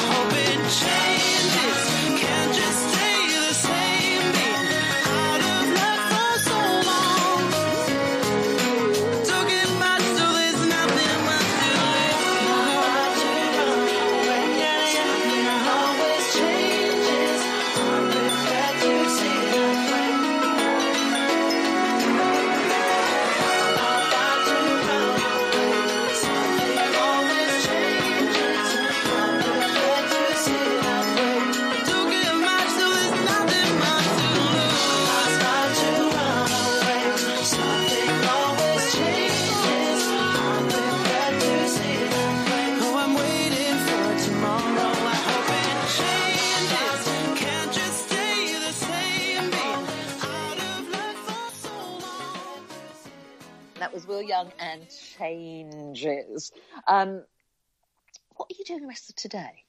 still young and changes. What are you doing the rest of today?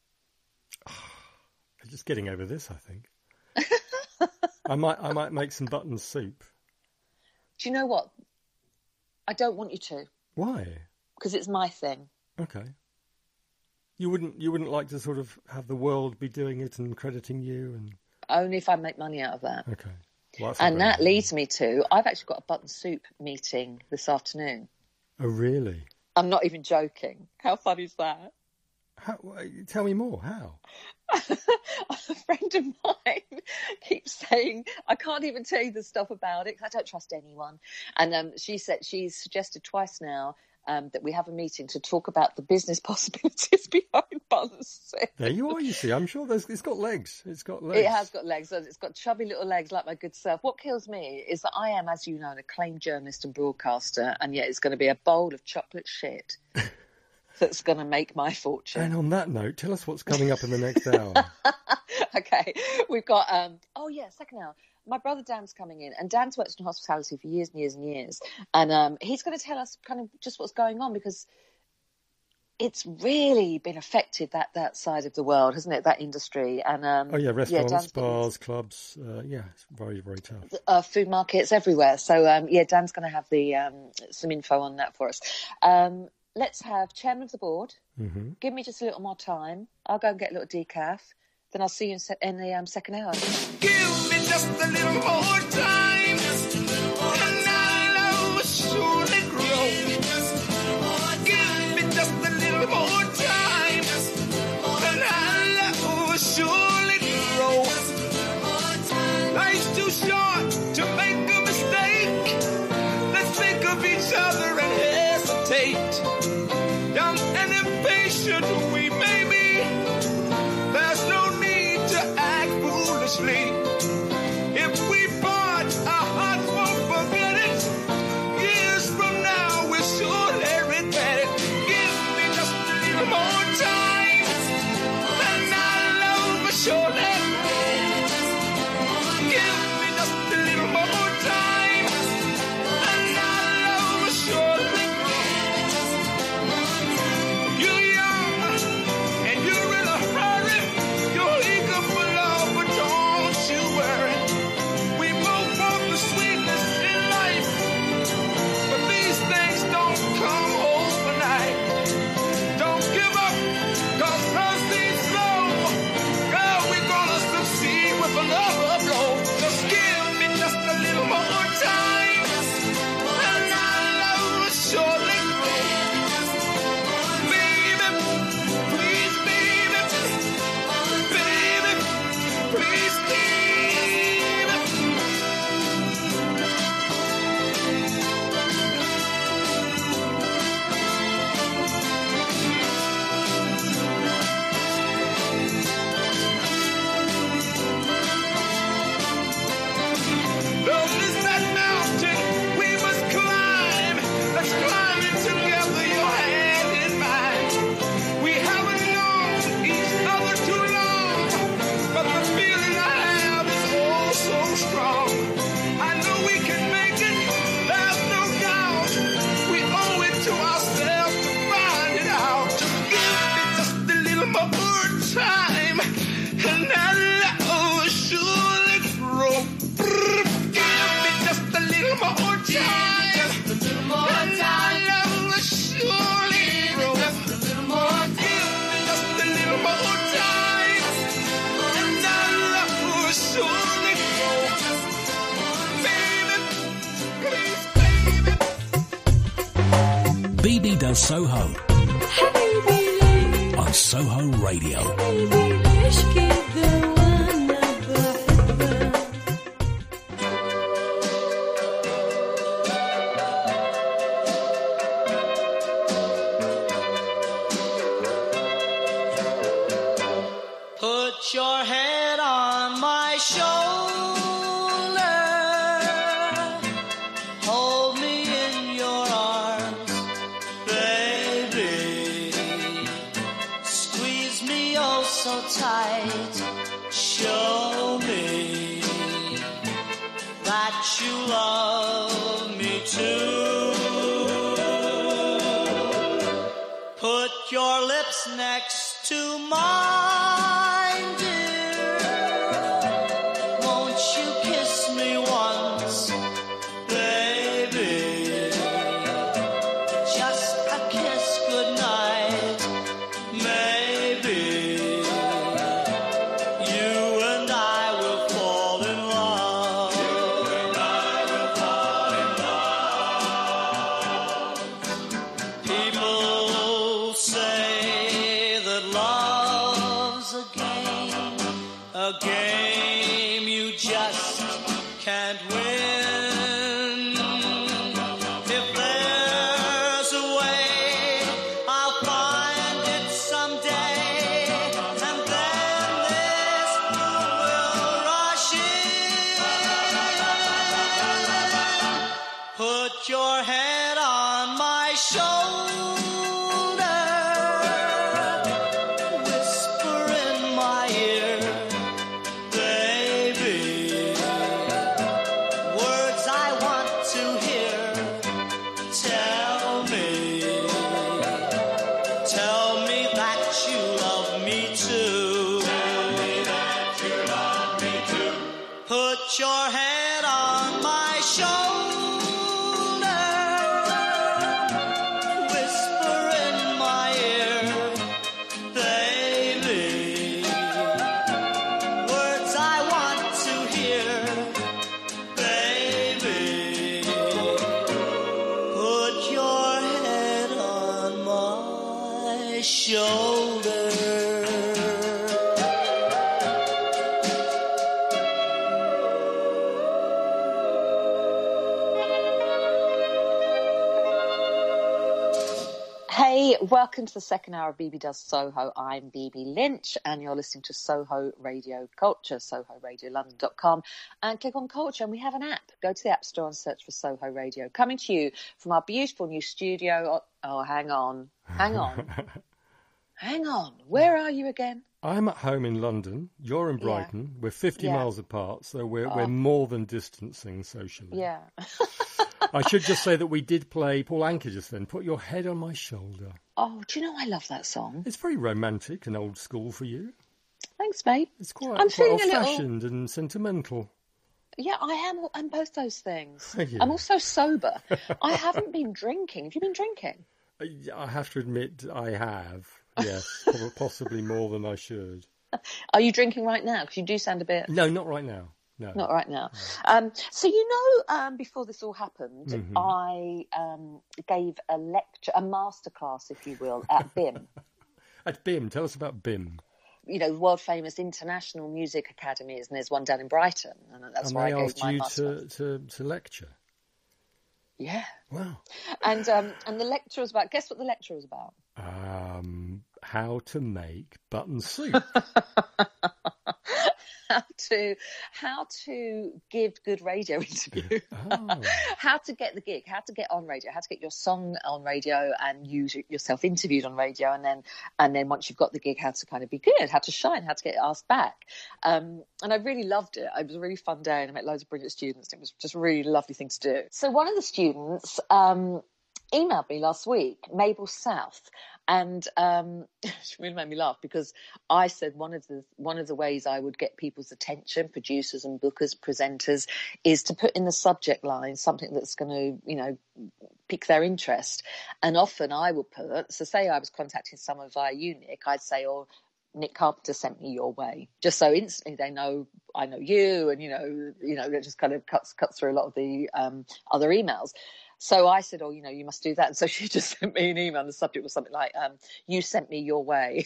Just getting over this, I think. I might make some button soup. Do you know what? I don't want you to. Why? Because it's my thing. Okay. You wouldn't like to sort of have the world be doing it and crediting you and only if I make money out of that. Okay. Well, and that leads me to I've actually got a button soup meeting this afternoon. Oh really? I'm not even joking. How funny is that? Tell me more. How? A friend of mine keeps saying, I can't even tell you the stuff about it because I don't trust anyone. And she's suggested twice now that we have a meeting to talk about the business possibilities behind button soup. There you are, you see. I'm sure it's got legs. It's got legs. It has got legs. It's got chubby little legs like my good self. What kills me is that I am, as you know, an acclaimed journalist and broadcaster, and yet it's going to be a bowl of chocolate shit. That's going to make my fortune. And on that note, tell us what's coming up in the next hour. Okay, we've got, second hour. My brother Dan's coming in, and Dan's worked in hospitality for years and years and years. And he's going to tell us kind of just what's going on because it's really been affected, that side of the world, hasn't it, that industry? And restaurants, bars, clubs. It's very, very tough. Food markets everywhere. So, Dan's going to have some info on that for us. Let's have chairman of the board. Mm-hmm. Give me just a little more time. I'll go and get a little decaf. Then I'll see you in the second hour. Give me just a little more time, and I'll surely grow. Give me just a little more time, and I'll surely grow. Life's too short to make a mistake. Let's think of each other and hesitate. Young and impatient we may be, there's no need to act foolishly. If we part, our hearts won't forget it. Years from now, we'll surely regret it. Give me just a little more time, and our love will surely grow. Give me just a little more time, and our love will surely grow. You're young, and you're in a hurry. You're eager for love, but don't you worry. We both want the sweetness in life, but these things don't come overnight. Don't give up, 'cause love seems slow. Girl, we're gonna succeed with another blow. Just give me just a little more time, and our love will surely grow. Baby, please, baby, baby, please, baby. Love is that mountain we must climb. Let's climb it together, your hand in mine. We haven't known each other too long, but the feeling I have is oh so strong. I know we can make it, there's no doubt. We owe it to ourselves to find it out. Just give me just a little more time, and our love will surely grow. Give me just a little more time, and our love will surely grow. Give me just a little more time, and our love will surely grow. Baby, please, baby. BB does Soho on Soho Radio. Put your head on my shoulder, hold me in your arms, baby. Squeeze me oh so tight, show me that you love me too. your lips next to mine, dear. Won't you kiss me once, baby? Just a kiss goodnight, maybe. You and I will fall in love. You and I will fall in love. People say that love's a game you just can't win. If there's a way, I'll find it someday, and then this moon will rush in. Put your head on my shoulder, whisper in my ear, baby, words I want to hear. Tell me that you love me too. Tell me that you love me too. Put your head on my shoulder, whisper in my ear, baby, words I want to hear, baby, put your head on my shoulder. Hey, welcome to the second hour of BB Does Soho. I'm BB Lynch, and you're listening to Soho Radio Culture, sohoradiolondon.com, and click on Culture, and we have an app. Go to the App Store and search for Soho Radio. Coming to you from our beautiful new studio. Oh, hang on. Hang on. Where are you again? I'm at home in London. You're in Brighton. We're 50 miles apart, so we're more than distancing socially. Yeah. I should just say that we did play Paul Anka just then. Put your head on my shoulder. Oh, do you know I love that song? It's very romantic and old school for you. Thanks, babe. It's quite I'm feeling a little... old-fashioned and sentimental. Yeah, I am. I'm both those things. Yeah. I'm also sober. I haven't been drinking. Have you been drinking? I have to admit I have. Yes, possibly more than I should. Are you drinking right now? Because you do sound a bit... No, not right now. No. Not right now. So, before this all happened, I gave a lecture, a masterclass, if you will, at BIM. At BIM? Tell us about BIM. You know, world famous international music academies, and there's one down in Brighton, and that's where I gave my masterclass. to lecture. Yeah. Wow. And the lecture was about. Guess what the lecture was about? How to make button soup. How to give good radio interview. How to get the gig, how to get on radio, how to get your song on radio and use yourself interviewed on radio, and then once you've got the gig, how to kind of be good, how to shine, how to get asked back. And I really loved it. It was a really fun day, and I met loads of brilliant students. It was just a really lovely thing to do. So one of the students emailed me last week, Mabel South, and she really made me laugh because I said one of the ways I would get people's attention, producers and bookers, presenters, is to put in the subject line something that's going to, pique their interest. And often I would put, so say I was contacting someone via you, Nick, I'd say, oh, Nick Carpenter sent me your way, just so instantly they know I know you, and it just kind of cuts through a lot of the other emails. So I said, oh, you must do that. And so she just sent me an email, and the subject was something like, you sent me your way.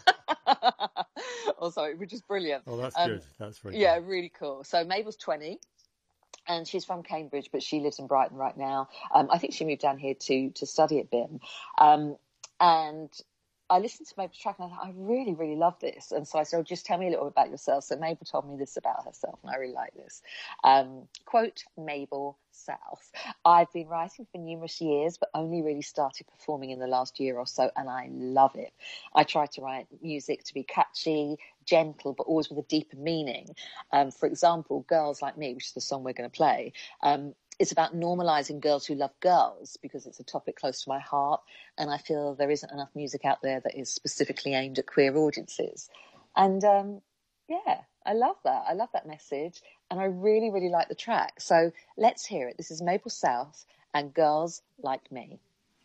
Or something, which is brilliant. Oh, that's good. That's very yeah, good. really cool. So Mabel's 20. And she's from Cambridge, but she lives in Brighton right now. I think she moved down here to study at BIM. And I listened to Mabel's track and I thought, I really, really love this. And so I said, just tell me a little bit about yourself. So Mabel told me this about herself, and I really like this. Quote, Mabel South. I've been writing for numerous years, but only really started performing in the last year or so, and I love it. I try to write music to be catchy, gentle, but always with a deeper meaning. For example, Girls Like Me, which is the song we're going to play, it's about normalising girls who love girls, because it's a topic close to my heart, and I feel there isn't enough music out there that is specifically aimed at queer audiences. And yeah, I love that. I love that message, and I really, really like the track. So let's hear it. This is Mabel South and Girls Like Me.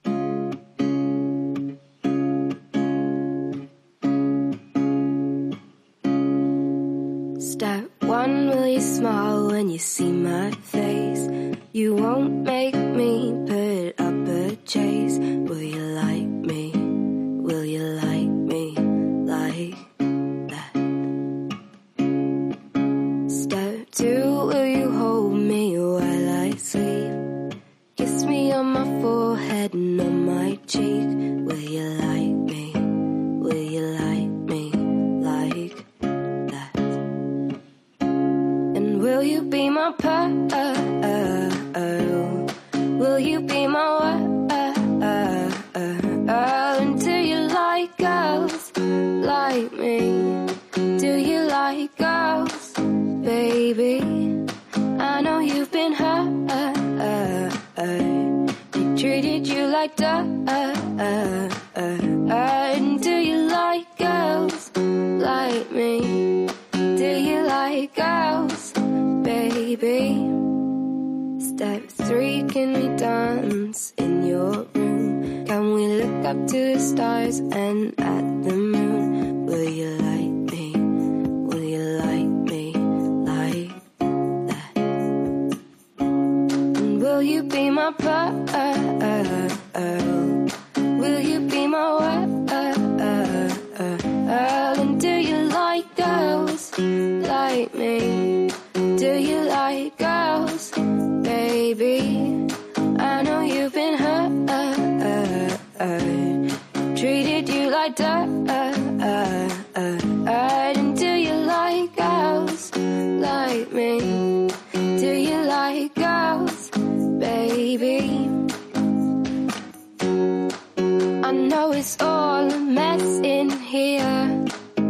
Step one, will you smile when you see my face? You won't make me put up a chase. Will you like me? Will you like me like that? Step two, will you hold me while I sleep? Kiss me on my forehead and on my cheek. Will you like me? Will you like me like that? And will you be my pearl? Will you be my world? And do you like girls like me? Do you like girls, baby? I know you've been hurt. They treated you like dirt. And do you like girls like me? Do you like girls, baby? Step three, can we dance in your room? Can we look up to the stars and at the moon? Will you like me? Will you like me like that? And will you be my pearl? Will you be my world? And do you like girls like me? Do you like girls, baby? I know you've been hurt. Treated you like dirt. And do you like girls like me? Do you like girls, baby? I know it's all a mess in here.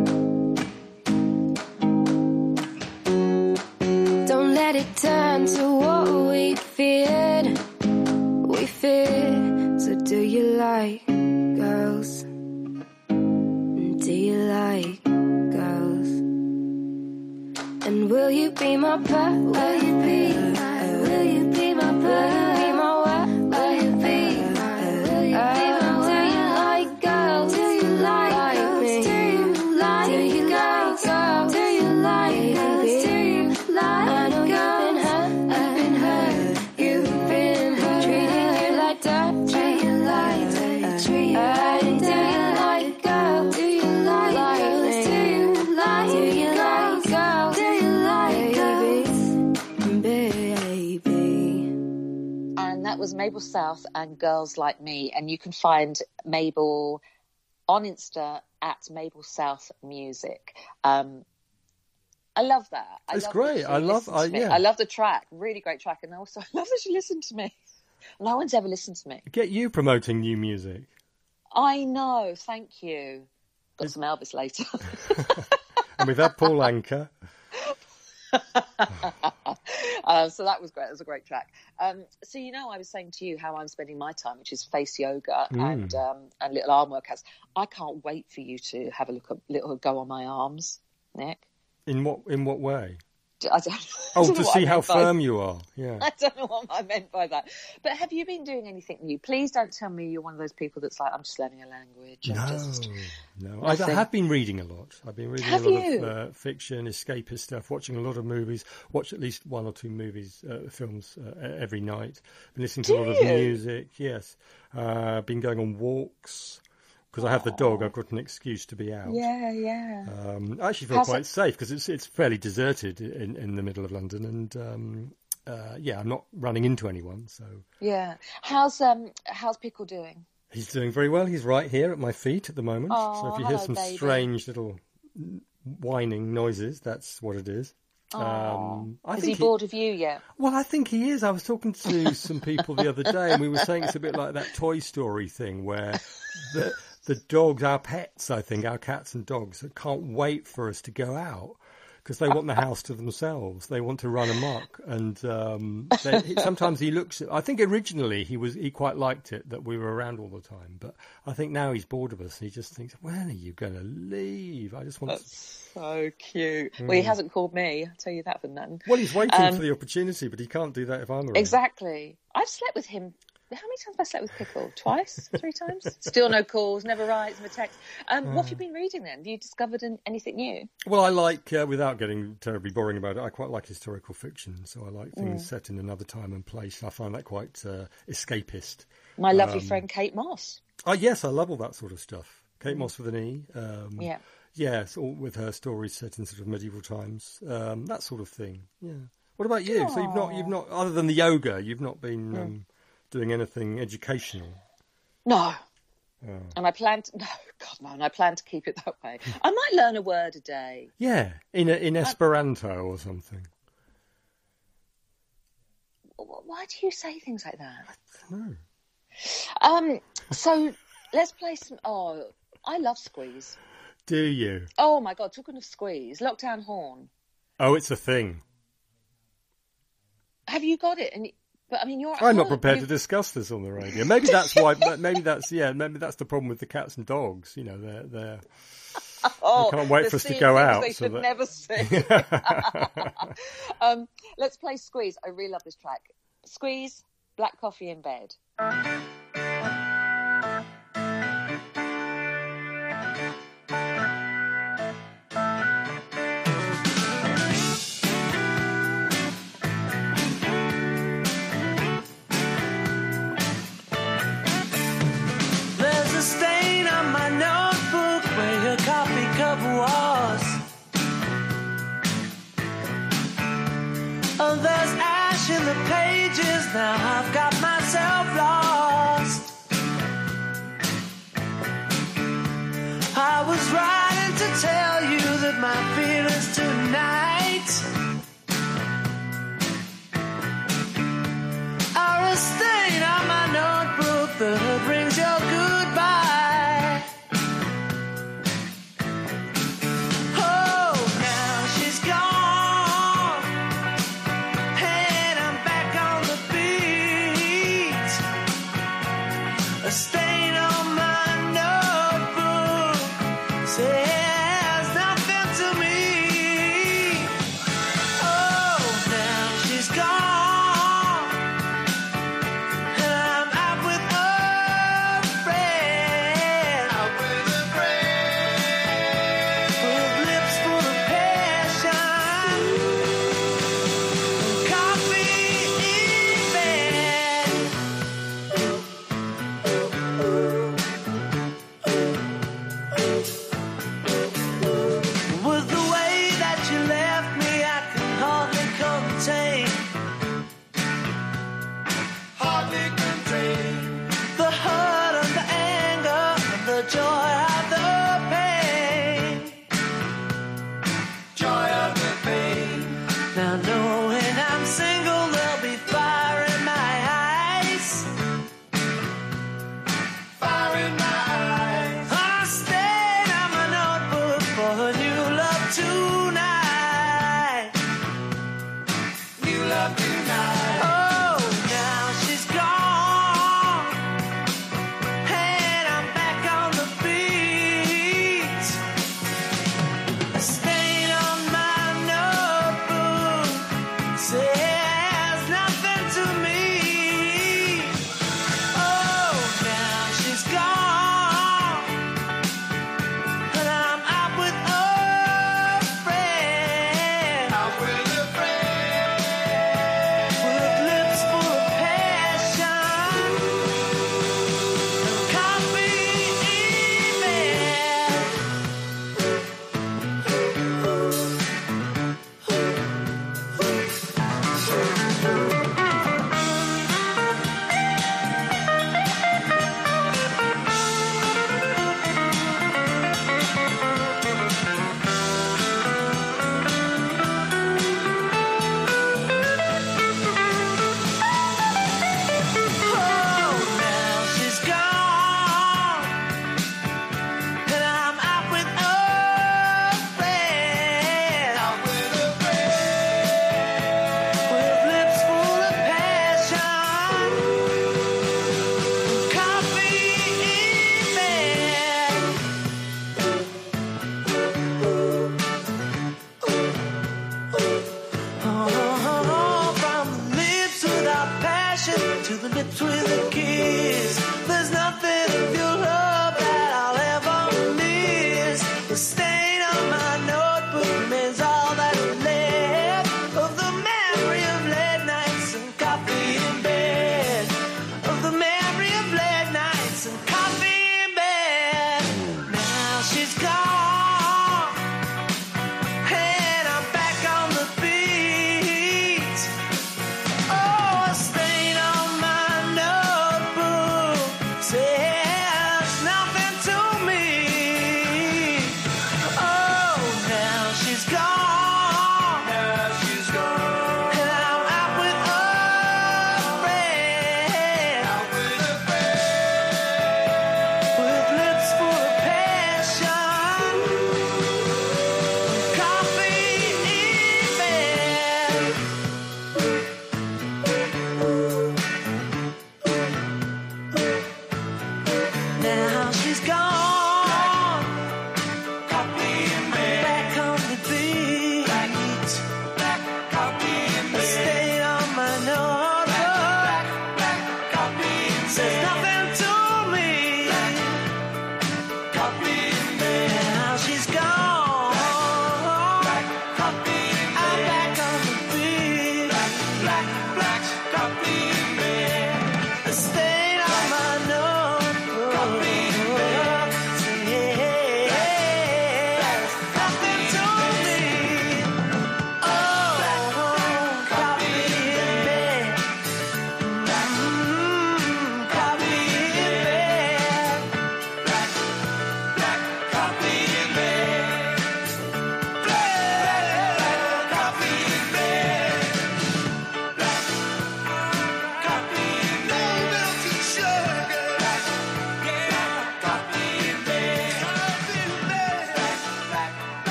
Don't let it turn to what we feared. We feared. So do you like girls? Do you like girls? And will you be my pearl? Will you be my? Will you be my pearl? Will you be my what? Will you be my? Will you be my? Do you like girls? Do you like me? Do you like girls? Do you like girls? Do you like? I know you've been hurt. You've been hurt. Treated you like dirt. Treat you like dirt. Treat you like dirt. Do you like girls? Do you like girls? Do you like? Do you like girls? Do you like girls, baby? And that was Mabel South and Girls Like Me. And you can find Mabel on Insta at Mabel South Music. I love that. It's love great. that she Yeah. I love the track. Really great track. And also, I love that she listened to me. No one's ever listened to me. Get you promoting new music. I know. Thank you. Got some Elvis later. And we've had Paul Anka. So that was great. It was a great track. So, I was saying to you how I'm spending my time, which is face yoga and little arm workouts. I can't wait for you to have a little go on my arms, Nick. In what way? I don't Oh, know to what see I how meant by- firm you are. Yeah. I don't know what I meant by that. But have you been doing anything new? Please don't tell me you're one of those people that's like, I'm just learning a language. No. I have been reading a lot. I've been reading Have a lot you? of fiction, escapist stuff, watching a lot of movies, watch at least one or two films every night. Been listening to a lot of music, yes. Been going on walks. Because I have the dog, I've got an excuse to be out. Yeah. I actually feel quite safe because it's fairly deserted in the middle of London, and I'm not running into anyone. So Yeah. How's Pickle doing? he's doing very well. He's right here at my feet at the moment. Oh, so if you hear hello, some baby. strange little whining noises, that's what it is. Is he bored of you yet? Well, I think he is. I was talking to some people the other day, and we were saying it's a bit like that Toy Story thing where the dogs, our pets, I think, our cats and dogs, can't wait for us to go out because they want the house to themselves. They want to run amok, and sometimes he looks. I think originally he quite liked it that we were around all the time, but I think now he's bored of us. He just thinks, "When are you going to leave? I just want." That's so cute. Well, he hasn't called me. I'll tell you that for nothing. Well, he's waiting for the opportunity, but he can't do that if I'm around. Exactly. I've slept with him. How many times have I slept with Pickle? Twice? 3 times? Still no calls, never writes, never texts. What have you been reading then? Have you discovered anything new? Well, I like, without getting terribly boring about it, I quite like historical fiction. So I like things set in another time and place. I find that quite escapist. My lovely friend Kate Moss. Oh, yes, I love all that sort of stuff. Kate Moss with an E. Yeah. Yeah, it's all with her stories set in sort of medieval times. That sort of thing. Yeah. What about you? Aww. So you've not, other than the yoga, you've not been doing anything educational? No. Oh. And I plan to, and I plan to keep it that way. I might learn a word a day. Yeah, in Esperanto or something. Why do you say things like that? I don't know. So let's play some. Oh, I love Squeeze. Do you? Oh my God! Talking of Squeeze, Lockdown Horn. Oh, it's a thing. Have you got it? But I mean, I'm not prepared to discuss this on the radio. Maybe that's why. Maybe that's the problem with the cats and dogs. You know, they're they can't wait for us to go out. They should never see. Let's play Squeeze. I really love this track. Squeeze, Black Coffee in Bed. Oh, there's ash in the pages, now I've got myself lost. I was writing to tell you that my feelings tonight are a stain on my notebook that brings your goodbye.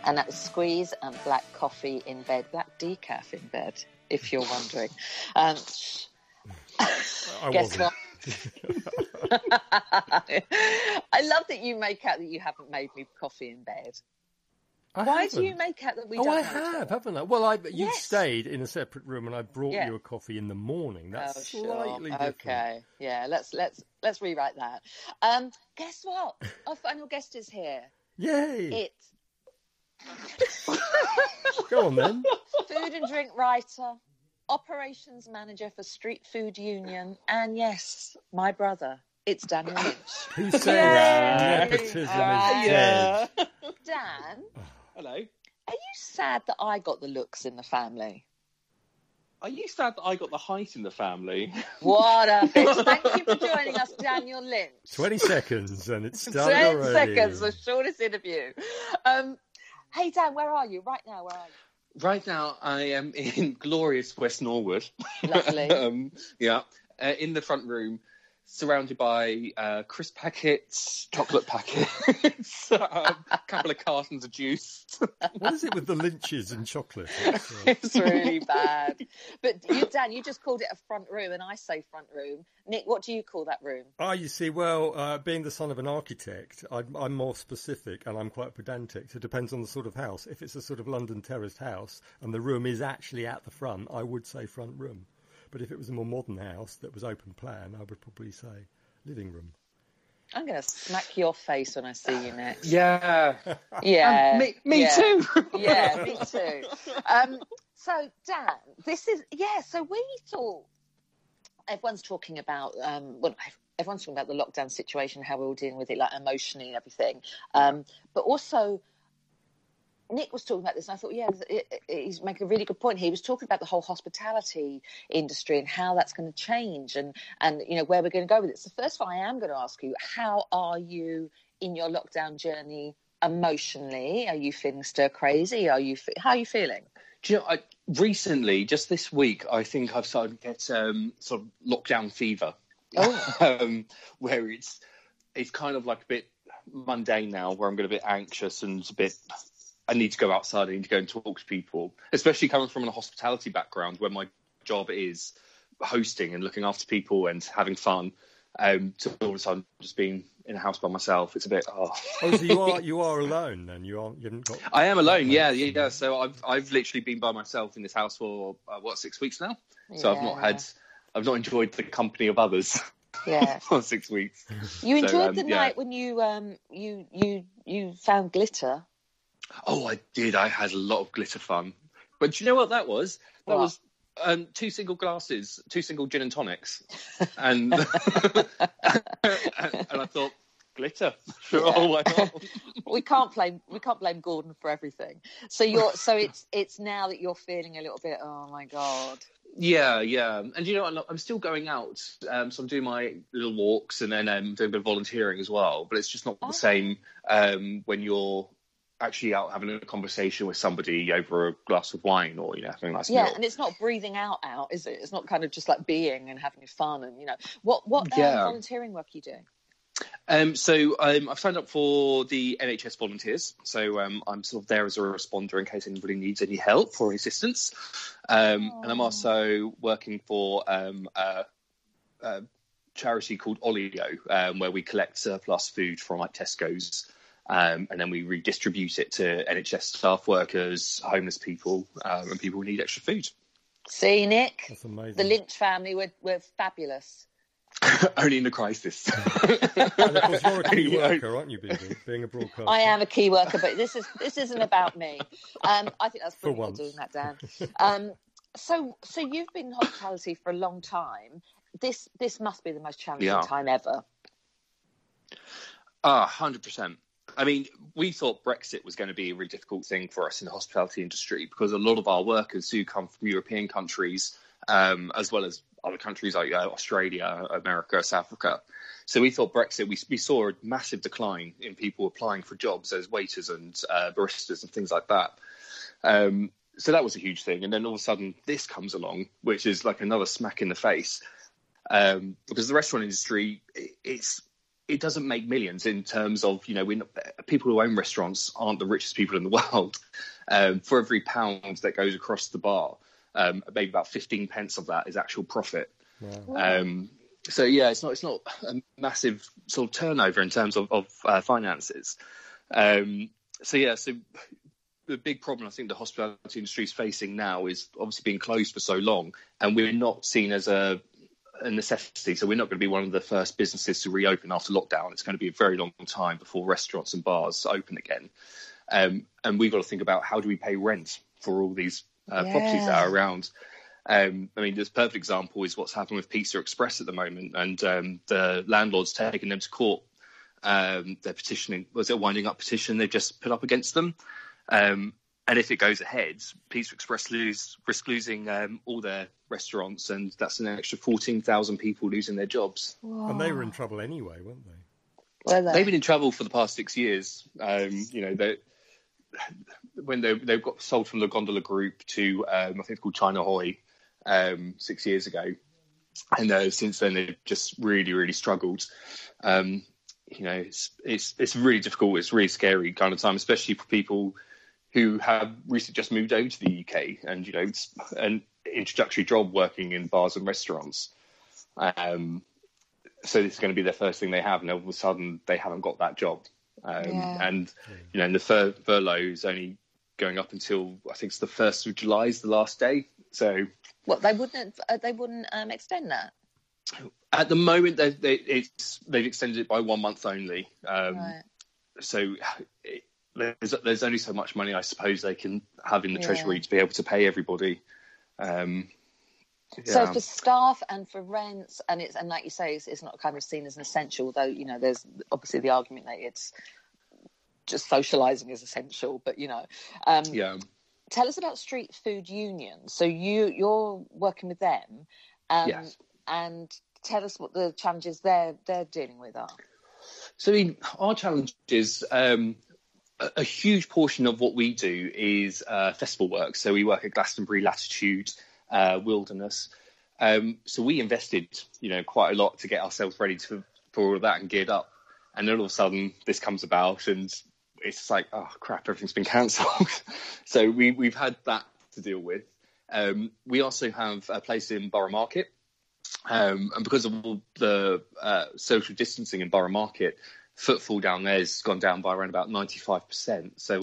And that was squeeze and black coffee in bed, black decaf in bed, if you're wondering. Guess what? I love that you make out that you haven't made me coffee in bed. Why do you make out that we don't? I have, haven't I? Well, you stayed in a separate room, and I brought you a coffee in the morning. That's slightly different. Okay, yeah. Let's rewrite that. Guess what? Our final guest is here. Yay! Go on then. Food and drink writer, operations manager for Street Food Union, and yes, my brother. It's Daniel Lynch. Who said nepotism is dead? Dan. Hello. Are you sad that I got the looks in the family? Are you sad that I got the height in the family? What a bitch. Thank you for joining us, Daniel Lynch. 20 seconds and it's started 20 seconds, the shortest interview. Hey, Dan, where are you? Right now, where are you? Right now, I am in glorious West Norwood. Lovely. In the front room, surrounded by crisp packets, chocolate packets, a couple of cartons of juice. What is it with the Lynches and chocolate? It's really bad. But you, Dan, you just called it a front room, and I say front room. Nick, what do you call that room? You see, well, being the son of an architect, I'm more specific and I'm quite pedantic. So it depends on the sort of house. If it's a sort of London terraced house and the room is actually at the front, I would say front room. But if it was a more modern house that was open plan, I would probably say living room. I'm going to smack your face when I see you next. Yeah. Yeah. Me too. Yeah, me too. So, Dan, so we thought everyone's talking about, everyone's talking about the lockdown situation, how we're all dealing with it, like emotionally and everything. But also, Nick was talking about this, and I thought, he's making a really good point. He was talking about the whole hospitality industry and how that's going to change and where we're going to go with it. So first of all, I am going to ask you, how are you in your lockdown journey emotionally? Are you feeling stir crazy? How are you feeling? Do you know, recently, just this week, I think I've started to get sort of lockdown fever. Oh. Where it's kind of like a bit mundane now, where I'm getting a bit anxious and I need to go outside, I need to go and talk to people, especially coming from a hospitality background where my job is hosting and looking after people and having fun. So all of a sudden, just being in a house by myself, it's a bit. So you are alone then? You haven't got. I am alone. Yeah. So I've literally been by myself in this house for 6 weeks now. So I've not enjoyed the company of others. Yeah. For 6 weeks. You enjoyed the night when you found glitter. Oh, I did. I had a lot of glitter fun. But do you know what that was? That was 2 single glasses, 2 single gin and tonics. And and I thought, glitter. Sure, why not? We can't blame Gordon for everything. So it's now that you're feeling a little bit, oh my God. Yeah. And you know, I'm still going out. So I'm doing my little walks and then doing a bit of volunteering as well. But it's just not the same when you're actually out having a conversation with somebody over a glass of wine or, having a nice meal. Yeah, and it's not breathing out, is it? It's not kind of just like being and having fun and, What volunteering work are you doing? So I've signed up for the NHS volunteers. So I'm sort of there as a responder in case anybody needs any help or assistance. And I'm also working for a charity called Olio, where we collect surplus food from like Tesco's. And then we redistribute it to NHS staff workers, homeless people, and people who need extra food. See, Nick? That's amazing. The Lynch family, we're fabulous. Only in a crisis. And of course, you're a key worker, aren't you, Bibi, being a broadcaster? I am a key worker, but this isn't about me. I think that's brilliant for doing that, Dan. So you've been in hospitality for a long time. This must be the most challenging time ever. 100%. I mean, we thought Brexit was going to be a really difficult thing for us in the hospitality industry because a lot of our workers do come from European countries, as well as other countries like Australia, America, South Africa. So we thought Brexit, we saw a massive decline in people applying for jobs as waiters and baristas and things like that. So that was a huge thing. And then all of a sudden this comes along, which is like another smack in the face, because the restaurant industry, it doesn't make millions in terms of, people who own restaurants aren't the richest people in the world. For every pound that goes across the bar, maybe about 15 pence of that is actual profit. Wow. So yeah, it's not a massive sort of turnover in terms of finances. So the big problem I think the hospitality industry is facing now is obviously being closed for so long, and we're not seen as a necessity. So we're not going to be one of the first businesses to reopen after lockdown. It's going to be a very long time before restaurants and bars open again. And we've got to think about how do we pay rent for all these properties that are around. I mean, this perfect example is what's happened with Pizza Express at the moment, and the landlord's taking them to court. They're petitioning. Was it a winding up petition they've just put up against them? And if it goes ahead, Pizza Express risk losing all their restaurants, and that's an extra 14,000 people losing their jobs. Wow. And they were in trouble anyway, weren't they? They've been in trouble for the past 6 years. When they got sold from the Gondola Group to, I think it's called China Hoi, 6 years ago. And since then, they've just really, really struggled. It's really difficult. It's really scary kind of time, especially for people who have recently just moved over to the UK and, it's an introductory job working in bars and restaurants. So this is going to be their first thing they have, and all of a sudden they haven't got that job. And, and the furlough is only going up until, I think it's the 1st of July is the last day. So they wouldn't extend that? At the moment, they've extended it by 1 month only. Right. So there's only so much money, I suppose, they can have in the treasury to be able to pay everybody. So for staff and for rents, and like you say, it's not kind of seen as an essential, though. There's obviously the argument that it's just socialising is essential, but Tell us about Street Food Union. So you're working with them, yes, and tell us what the challenges they're dealing with are. So our challenge is a huge portion of what we do is festival work. So we work at Glastonbury, Latitude, Wilderness. So we invested, quite a lot to get ourselves ready for all of that and geared up. And then all of a sudden this comes about and it's like, oh crap, everything's been cancelled. So we've had that to deal with. We also have a place in Borough Market. And because of all the social distancing in Borough Market, footfall down there has gone down by around about 95%. So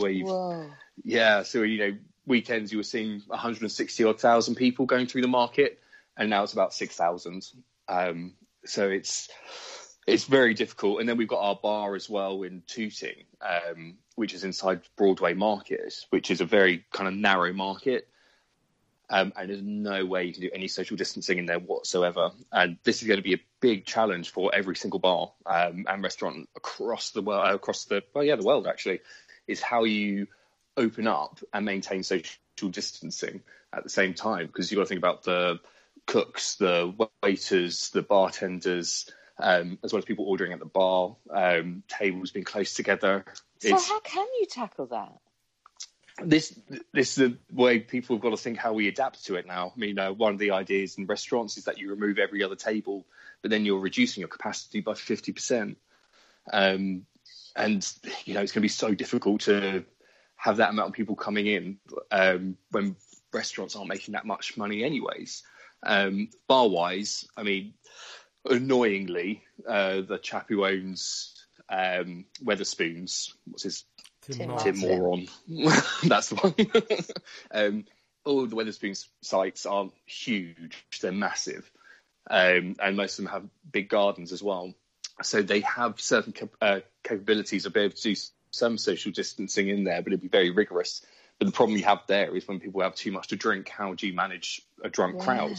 weekends you were seeing 160,000 people going through the market, and now it's about 6,000. So it's very difficult. And then we've got our bar as well in Tooting, which is inside Broadway Market, which is a very kind of narrow market. And there's no way you can do any social distancing in there whatsoever. And this is going to be a big challenge for every single bar and restaurant across the world, the world actually, is how you open up and maintain social distancing at the same time. Because you've got to think about the cooks, the waiters, the bartenders, as well as people ordering at the bar, tables being close together. So how can you tackle that? This is the way people have got to think how we adapt to it now. I mean, one of the ideas in restaurants is that you remove every other table, but then you're reducing your capacity by 50%. And, it's going to be so difficult to have that amount of people coming in when restaurants aren't making that much money anyways. Bar-wise, I mean, annoyingly, the chap who owns Wetherspoons, what's his Tim Moron. That's the one. All the Wetherspoons sites are huge. They're massive. And most of them have big gardens as well. So they have certain capabilities of being able to do some social distancing in there, but it'd be very rigorous. But the problem you have there is when people have too much to drink, how do you manage a drunk crowd?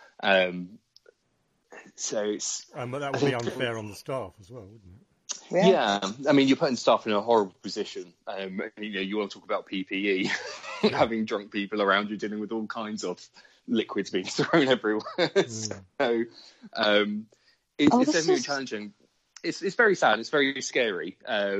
So it's... but that would be unfair on the staff as well, wouldn't it? Yeah, I mean, you're putting staff in a horrible position. You want to talk about PPE, having drunk people around you dealing with all kinds of liquids being thrown everywhere. So it's definitely challenging. It's very sad. It's very scary.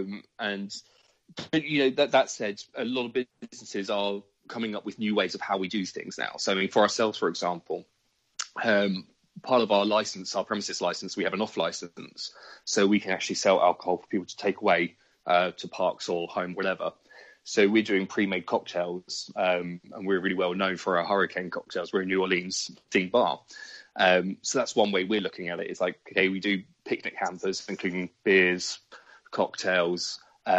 That said, a lot of businesses are coming up with new ways of how we do things now. So, I mean, for ourselves, for example, part of our license, our premises license, we have an off license, so we can actually sell alcohol for people to take away to parks or home, whatever. So we're doing pre-made cocktails, and we're really well known for our hurricane cocktails. We're a New Orleans themed bar. So that's one way we're looking at it. It's like, okay, we do picnic hampers, including beers, cocktails.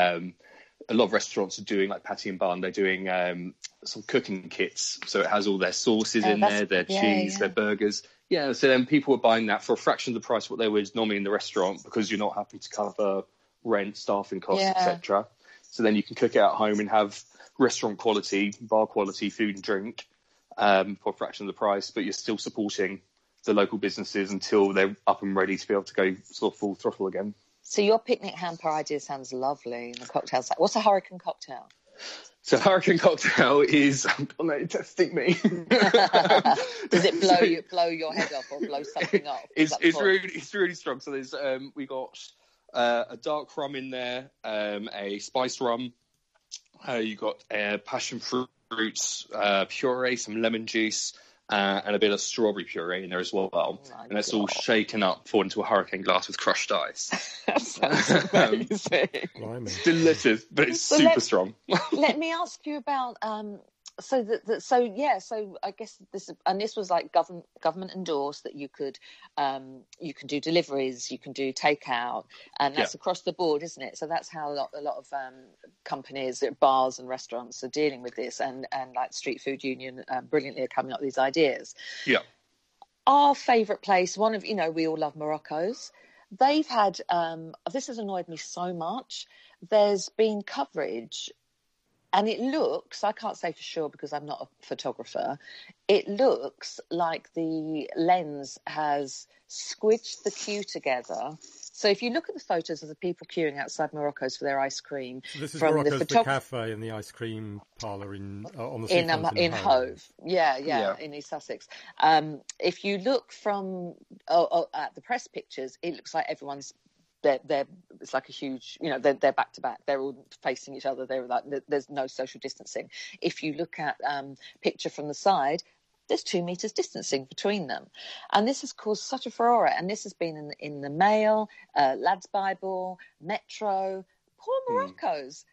A lot of restaurants are doing, like Patty and Barn, they're doing some cooking kits. So it has all their sauces in there, their cheese, their burgers. Yeah, so then people are buying that for a fraction of the price what they would normally in the restaurant, because you're not happy to cover rent, staffing costs, etc. So then you can cook it at home and have restaurant quality, bar quality food and drink for a fraction of the price, but you're still supporting the local businesses until they're up and ready to be able to go sort of full throttle again. So your picnic hamper idea sounds lovely. And the cocktails, what's a hurricane cocktail? So hurricane cocktail is, don't let you testing me. Does it blow your head off or blow something up? It's really strong. So there's we got a dark rum in there, a spiced rum. You got passion fruits puree, some lemon juice, and a bit of strawberry puree in there as well. And that's all shaken up, poured into a hurricane glass with crushed ice. That sounds amazing. Delicious, but it's super strong. Let me ask you about so I guess this was like government endorsed that you can do deliveries, you can do takeout, and that's across the board, isn't it? So that's how a lot of companies, bars and restaurants are dealing with this, and like Street Food Union brilliantly are coming up with these ideas. Yeah. Our favourite place, one of, we all love Morocco's. They've had this has annoyed me so much. There's been coverage. And it looks, I can't say for sure because I'm not a photographer, it looks like the lens has squidged the queue together. So if you look at the photos of the people queuing outside Morocco's for their ice cream. So this is Morocco's, the cafe and the ice cream parlour on the seafront in Hove. Yeah, in East Sussex. If you look from at the press pictures, it looks like everyone's it's like a huge, they're back to back. They're all facing each other. They're like, there's no social distancing. If you look at picture from the side, there's 2 meters distancing between them, and this has caused such a furore. And this has been in the Mail, Lads Bible, Metro. Poor Morocco's.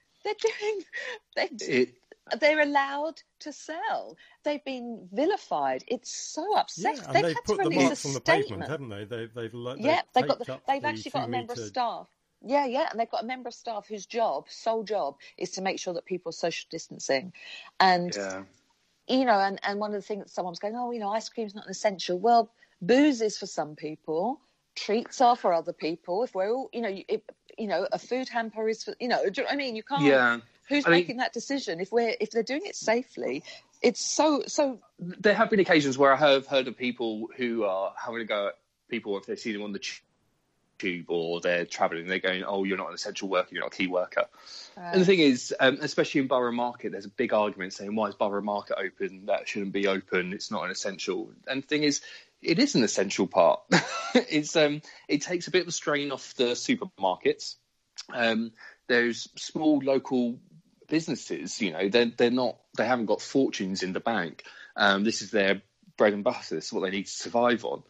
They're allowed to sell. They've been vilified. It's so upsetting. Yeah, they've put the marks on the pavement, haven't they? They've actually got a member of staff. Yeah, and they've got a member of staff whose sole job, is to make sure that people are social distancing. And and one of the things that someone was going, ice cream's not an essential. Well, booze is for some people. Treats are for other people. If we're all, a food hamper is for, do you know what I mean? You can't. Yeah. Who's making that decision? If they're doing it safely, it's so. There have been occasions where I have heard of people who are having to go at people if they see them on the tube or they're travelling. They're going, "Oh, you're not an essential worker. You're not a key worker." Right. And the thing is, especially in Borough Market, there's a big argument saying, "Why is Borough Market open? That shouldn't be open. It's not an essential." And the thing is, it is an essential part. It takes a bit of a strain off the supermarkets. There's small local businesses, they haven't got fortunes in the bank. This is their bread and butter. This is what they need to survive on.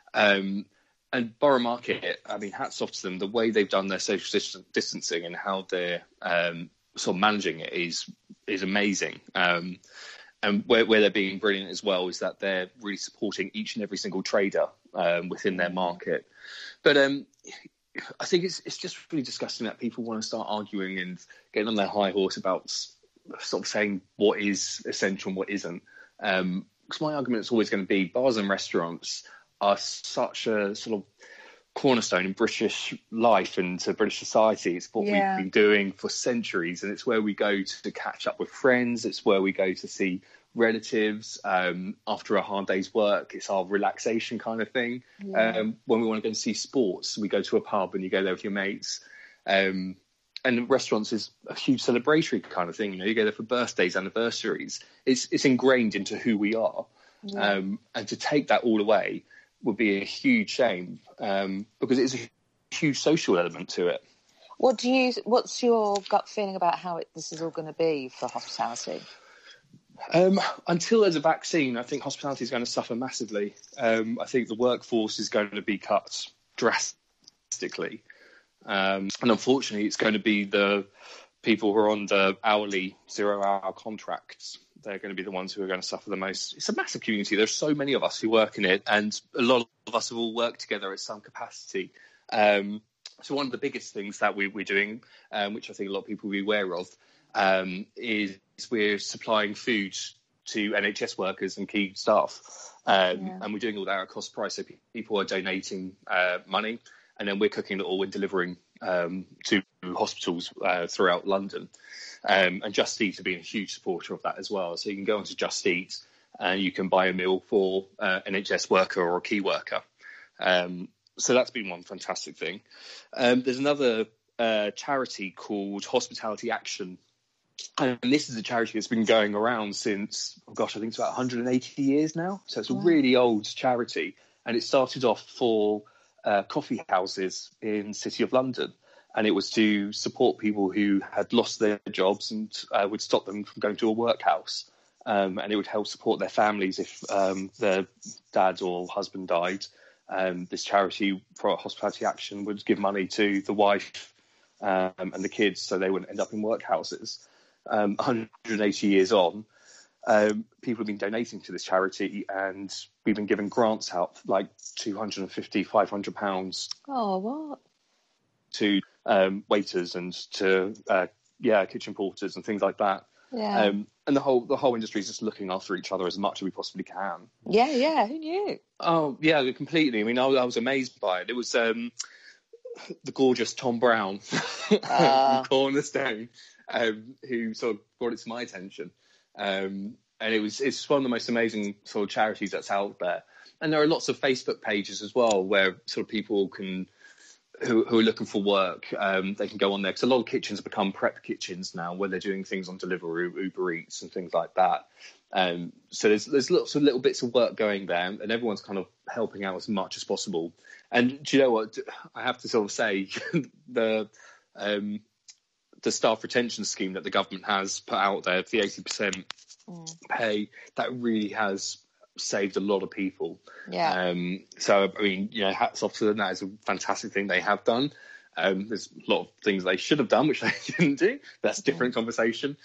And Borough Market, hats off to them. The way they've done their social distancing and how they're sort of managing it is amazing. And where they're being brilliant as well is that they're really supporting each and every single trader within their market. But I think it's just really disgusting that people want to start arguing and getting on their high horse about sort of saying what is essential and what isn't. Because my argument is always going to be bars and restaurants are such a sort of cornerstone in British life and to British society. It's what we've been doing for centuries, and it's where we go to catch up with friends. It's where we go to see relatives after a hard day's work. It's our relaxation kind of thing. When we want to go and see sports, we go to a pub and you go there with your mates. And restaurants is a huge celebratory kind of thing. You go there for birthdays, anniversaries. It's ingrained into who we are. And to take that all away would be a huge shame because it's a huge social element to it. What's your gut feeling about how this is all going to be for hospitality? Until there's a vaccine, I think hospitality is going to suffer massively. I think the workforce is going to be cut drastically. And unfortunately, it's going to be the people who are on the hourly 0-hour contracts. They're going to be the ones who are going to suffer the most. It's a massive community. There's so many of us who work in it, and a lot of us have all worked together at some capacity. So one of the biggest things that we're doing, which I think a lot of people will be aware of, is we're supplying food to NHS workers and key staff. And we're doing all that at cost price. So people are donating money, and then we're cooking it all and delivering to hospitals throughout London. And Just Eat have been a huge supporter of that as well. So you can go onto Just Eat and you can buy a meal for an NHS worker or a key worker. So that's been one fantastic thing. There's another charity called Hospitality Action. And this is a charity that's been going around since, I think it's about 180 years now. So it's a really old charity. And it started off for coffee houses in the City of London. And it was to support people who had lost their jobs and would stop them from going to a workhouse. And it would help support their families if their dad or husband died. This charity for Hospitality Action would give money to the wife and the kids so they wouldn't end up in workhouses. 180 years on, people have been donating to this charity, and we've been giving grants out like £250, £500. Oh, what? To waiters and to kitchen porters and things like that. Yeah. And the whole industry is just looking after each other as much as we possibly can. Yeah. Who knew? Oh, yeah, completely. I mean, I was amazed by it. It was the gorgeous Tom Brown from Cornerstone who sort of brought it to my attention. And it's one of the most amazing sort of charities that's out there. And there are lots of Facebook pages as well where sort of people can, who are looking for work, they can go on there, because a lot of kitchens have become prep kitchens now, where they're doing things on Deliveroo, Uber Eats and things like that. So there's lots of little bits of work going there, and everyone's kind of helping out as much as possible. And do you know what? I have to sort of say, the staff retention scheme that the government has put out there, the 80% pay, that really has saved a lot of people. Yeah. So, I mean, hats off to them. That is a fantastic thing they have done. There's a lot of things they should have done, which they didn't do. That's a different conversation.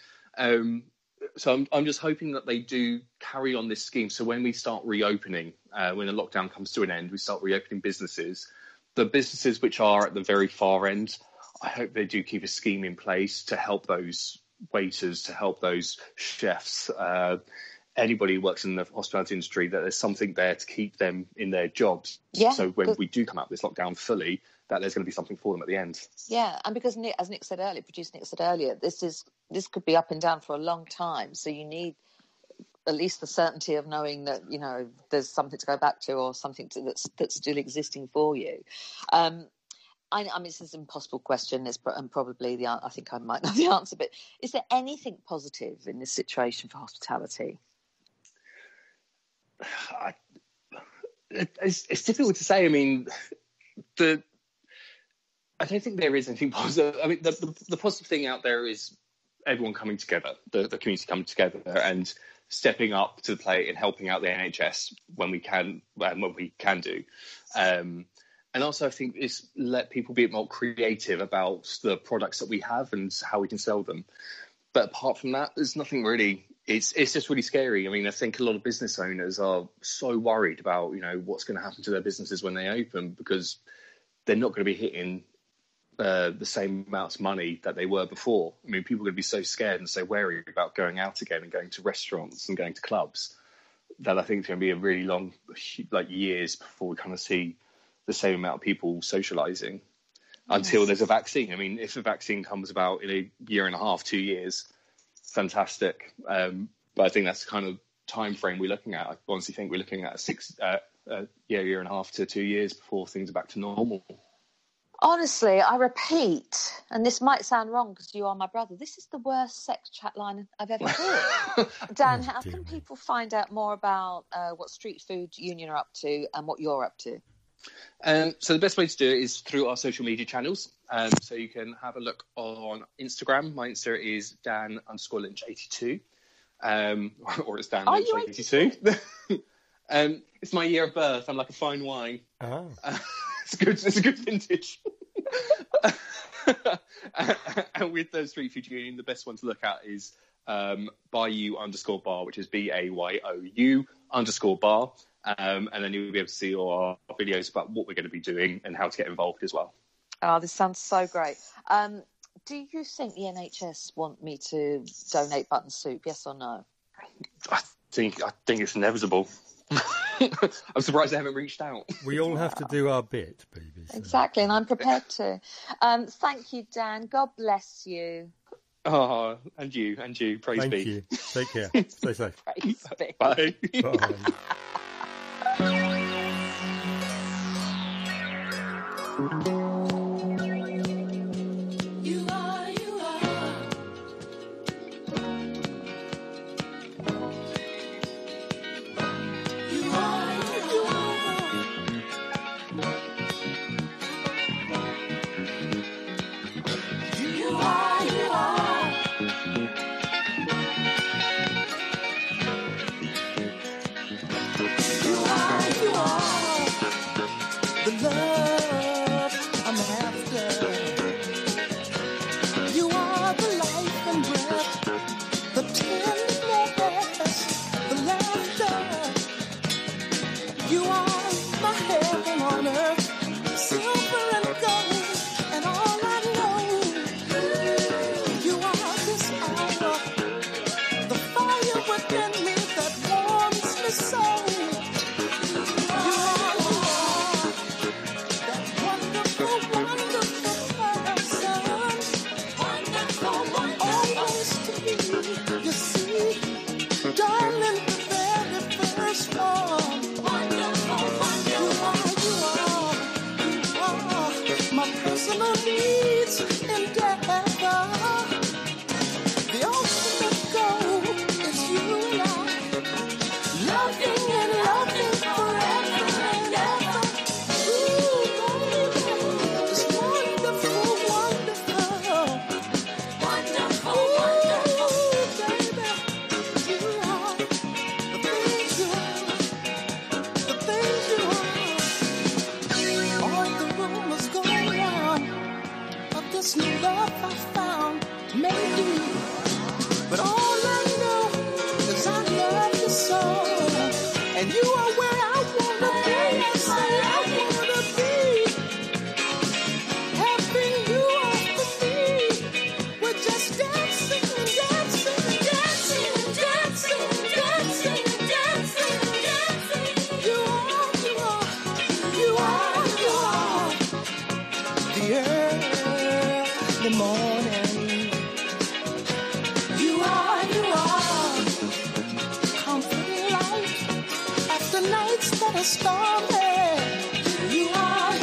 So I'm just hoping that they do carry on this scheme. So when we start reopening, when the lockdown comes to an end, we start reopening businesses. The businesses which are at the very far end, I hope they do keep a scheme in place to help those waiters, to help those chefs, anybody who works in the hospitality industry, that there's something there to keep them in their jobs. Yeah, so when we do come out of this lockdown fully, that there's going to be something for them at the end. Yeah, and because producer Nick said earlier, this could be up and down for a long time. So you need at least the certainty of knowing that, there's something to go back to, or something that's still existing for you. I mean, this is an impossible question, and probably I think I might know the answer, but is there anything positive in this situation for hospitality? It's difficult to say. I mean, I don't think there is anything positive. I mean, the positive thing out there is everyone coming together, the community coming together and stepping up to the plate and helping out the NHS when we can do. And also, I think it's let people be a bit more creative about the products that we have and how we can sell them. But apart from that, there's nothing really. It's just really scary. I mean, I think a lot of business owners are so worried about, what's going to happen to their businesses when they open, because they're not going to be hitting the same amounts of money that they were before. I mean, people are going to be so scared and so wary about going out again and going to restaurants and going to clubs that I think it's going to be a really long, years before we kind of see the same amount of people socialising until there's a vaccine. I mean, if a vaccine comes about in a year and a half, 2 years, fantastic. But I think that's the kind of time frame we're looking at. I honestly think we're looking at a year and a half to 2 years before things are back to normal. Honestly, I repeat, and this might sound wrong because you are my brother, this is the worst sex chat line I've ever heard. Dan, how can people find out more about what Street Food Union are up to and what you're up to? So the best way to do it is through our social media channels. So you can have a look on Instagram. My Insta is Dan_Lynch82. or it's Dan. Are you 82? It's my year of birth. I'm like a fine wine. Oh. It's a good vintage. And with the Street Food Union, the best one to look at is Bayou_bar, which is BAYOU_bar. And then you'll be able to see all our videos about what we're going to be doing and how to get involved as well. Oh, this sounds so great. Do you think the NHS want me to donate button soup? Yes or no? I think it's inevitable. I'm surprised they haven't reached out. We all have to do our bit, baby. So. Exactly, and I'm prepared to. Thank you, Dan. God bless you. Oh, and you. Praise Thank be. you. Take care. Stay safe. Praise be. Bye. Bye. The love I'm after. You are the life and breath, the tenderness, the laughter. You are my heaven on earth, silver and gold, and all I know. You are this hour, the fire within me that warms me so. Personal needs endeavor. The ultimate goal is you and I, loving and loving forever and ever. Ooh, it's wonderful, wonderful, wonderful, wonderful. Baby, you are the things you are, the things you are. All the rumors go of this new love I found, maybe. But all I know is I love you so, and you are where I wanna be. Yes, I wanna be. Having you all for me, we're just dancing and dancing and dancing and dancing and dancing and dancing and dancing. You are the early morning. You are comforting light after nights that are stormy. You are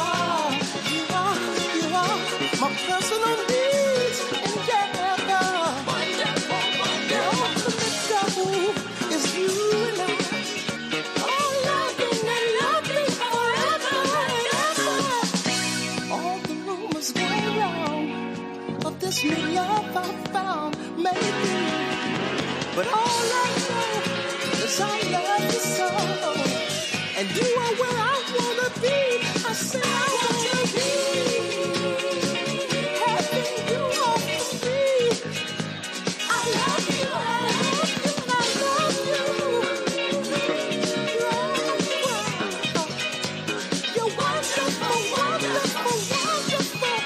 my personal needs endeavor. Wonderful, wonderful. The ultimate goal is you and I. Oh, loving and loving forever and ever. All the rumors go around of this new love I found, maybe. But all I know is I love you so, and you are where I wanna be. I say I wanna be. Having you all for me. I love you, and I love you. You're wonderful, wonderful, wonderful.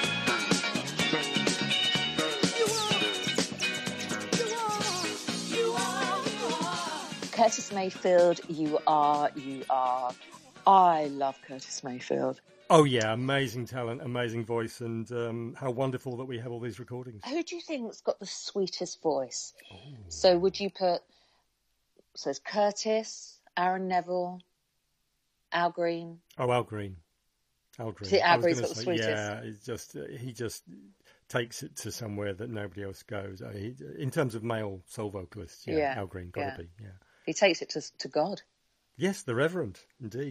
Curtis Mayfield, you are. I love Curtis Mayfield. Oh, yeah, amazing talent, amazing voice, and how wonderful that we have all these recordings. Who do you think's got the sweetest voice? Oh. So would you put, so it's Curtis, Aaron Neville, Al Green? Oh, Al Green. Al Green. See, Al Green's got the sweetest. Yeah, he just takes it to somewhere that nobody else goes. In terms of male soul vocalists, Al Green, gotta be, yeah. He takes it to God. Yes, the Reverend, indeed.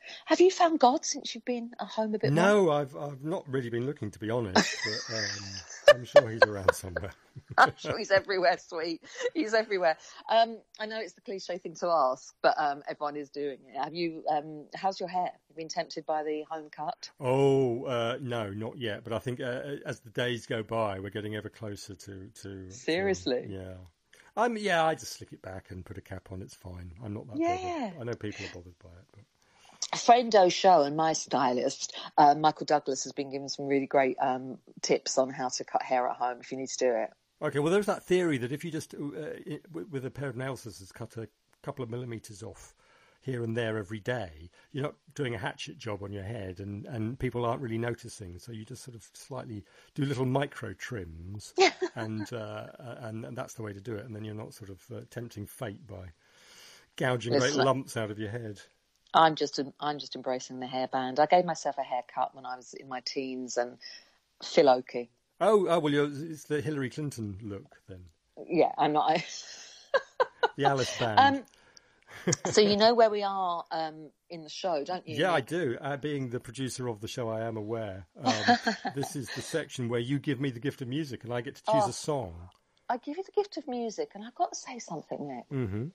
Have you found God since you've been at home a bit more? No, I've not really been looking, to be honest, but I'm sure he's around somewhere. I'm sure he's everywhere, sweet. He's everywhere. I know it's the cliche thing to ask, but everyone is doing it. Have you? How's your hair? Have you been tempted by the home cut? Oh, no, not yet. But I think as the days go by, we're getting ever closer to Seriously? Yeah. I just slick it back and put a cap on. It's fine. I'm not that bothered. I know people are bothered by it, but. Frendo Show and my stylist, Michael Douglas, has been giving some really great tips on how to cut hair at home if you need to do it. Okay, well, there's that theory that if you just, with a pair of nail scissors, cut a couple of millimetres off here and there every day, you're not doing a hatchet job on your head and people aren't really noticing. So you just sort of slightly do little micro trims and that's the way to do it. And then you're not sort of tempting fate by gouging great lumps out of your head. I'm just embracing the hairband. I gave myself a haircut when I was in my teens and Phil Oakey. Oh, well, it's the Hillary Clinton look then. Yeah, I'm not. The Alice band. So you know where we are in the show, don't you? Yeah, I do. Being the producer of the show, I am aware. This is the section where you give me the gift of music and I get to choose a song. I give you the gift of music, and I've got to say something, Nick. Mm-hmm.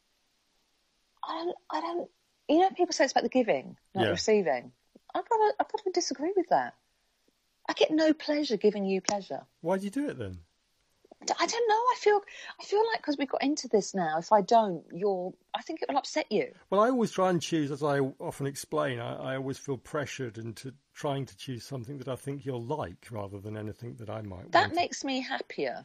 I don't. You know, people say it's about the giving, not receiving. I've got to disagree with that. I get no pleasure giving you pleasure. Why do you do it then? I don't know. I feel like because we got into this now, if I don't, I think it will upset you. Well, I always try and choose, as I often explain, I always feel pressured into trying to choose something that I think you'll like rather than anything that I might want. That makes me happier.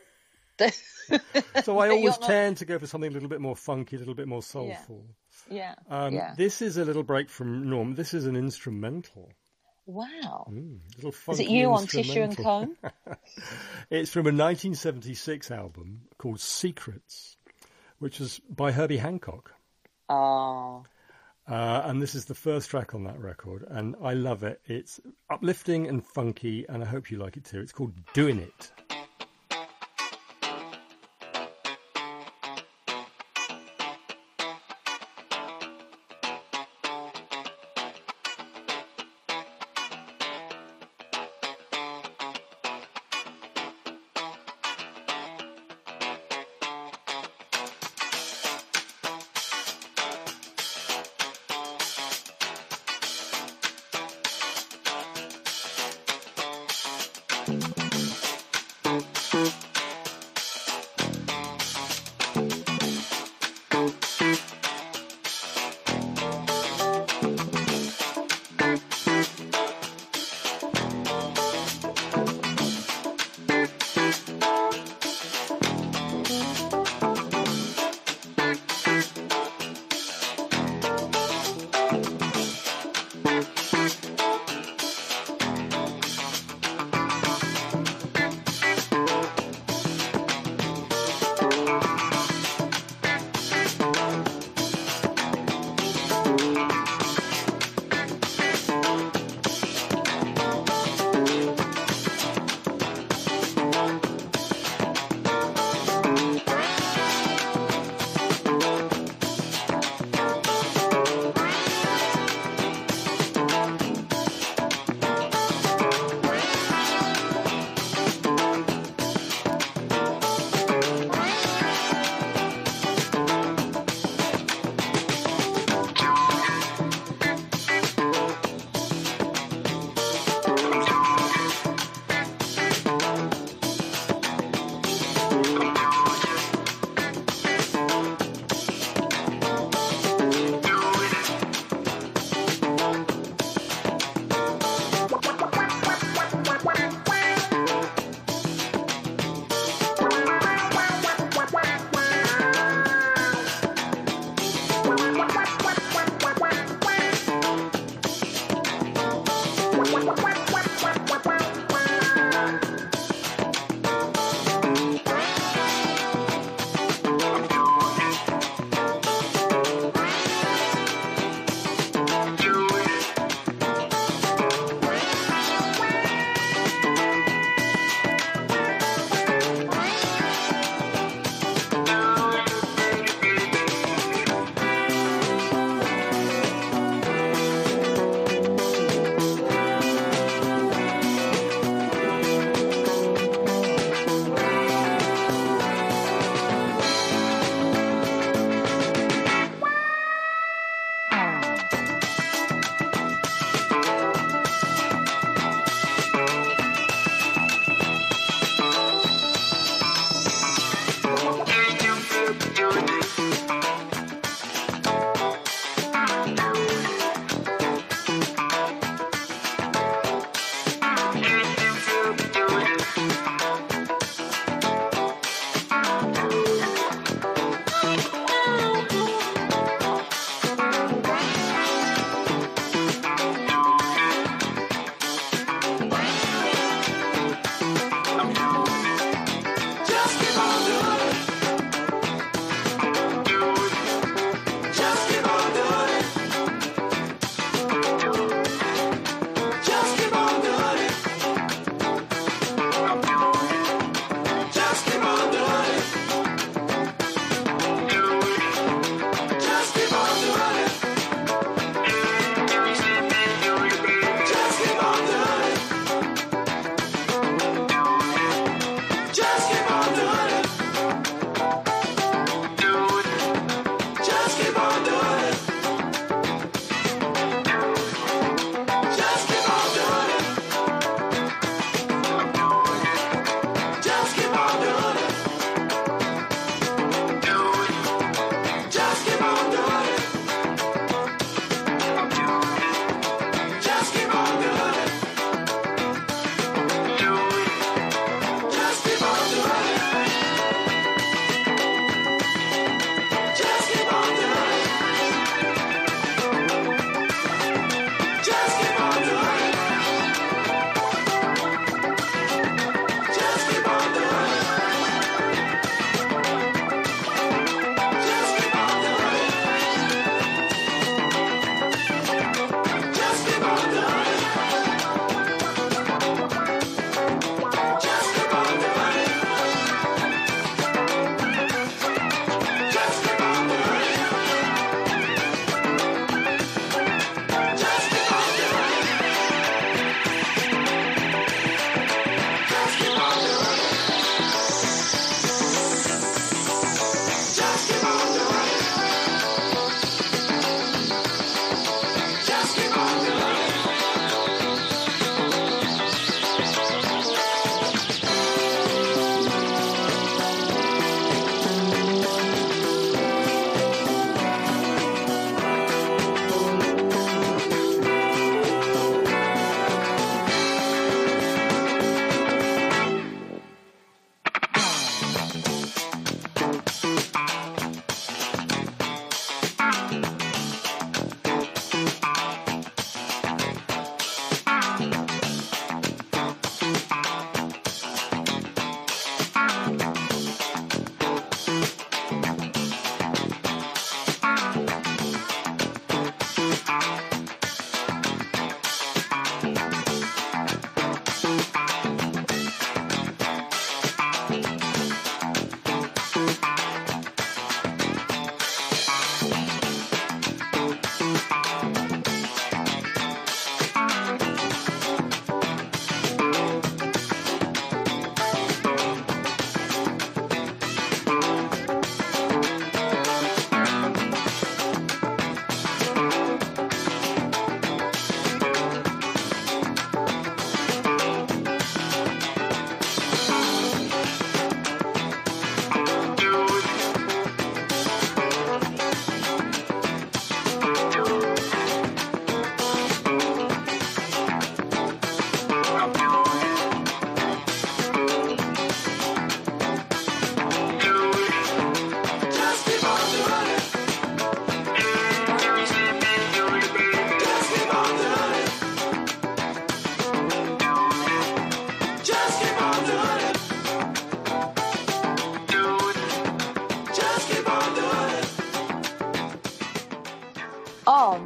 So I always tend to go for something a little bit more funky, a little bit more soulful. Yeah. This is a little break from norm. This is an instrumental. Wow. Little funky. Is it you on Tissue and Cone? It's from a 1976 album called Secrets, which was by Herbie Hancock. Oh. And this is the first track on that record, and I love it. It's uplifting and funky, and I hope you like it too. It's called Doing It.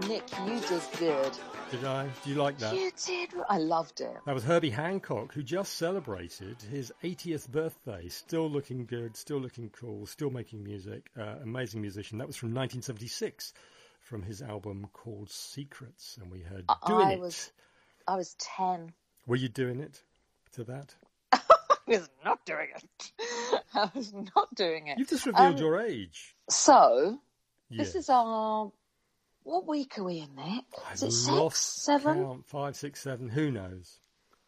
Nick, you did good. Did I? Do you like that? You did. I loved it. That was Herbie Hancock, who just celebrated his 80th birthday. Still looking good, still looking cool, still making music. Amazing musician. That was from 1976, from his album called Secrets, and we heard Doing It. I was 10. Were you doing it to that? I was not doing it. I was not doing it. You've just revealed your age. So, Yes. this is our... What week are we in, Nick? Is it 6, 7? Count, 5, 6, 7. Who knows?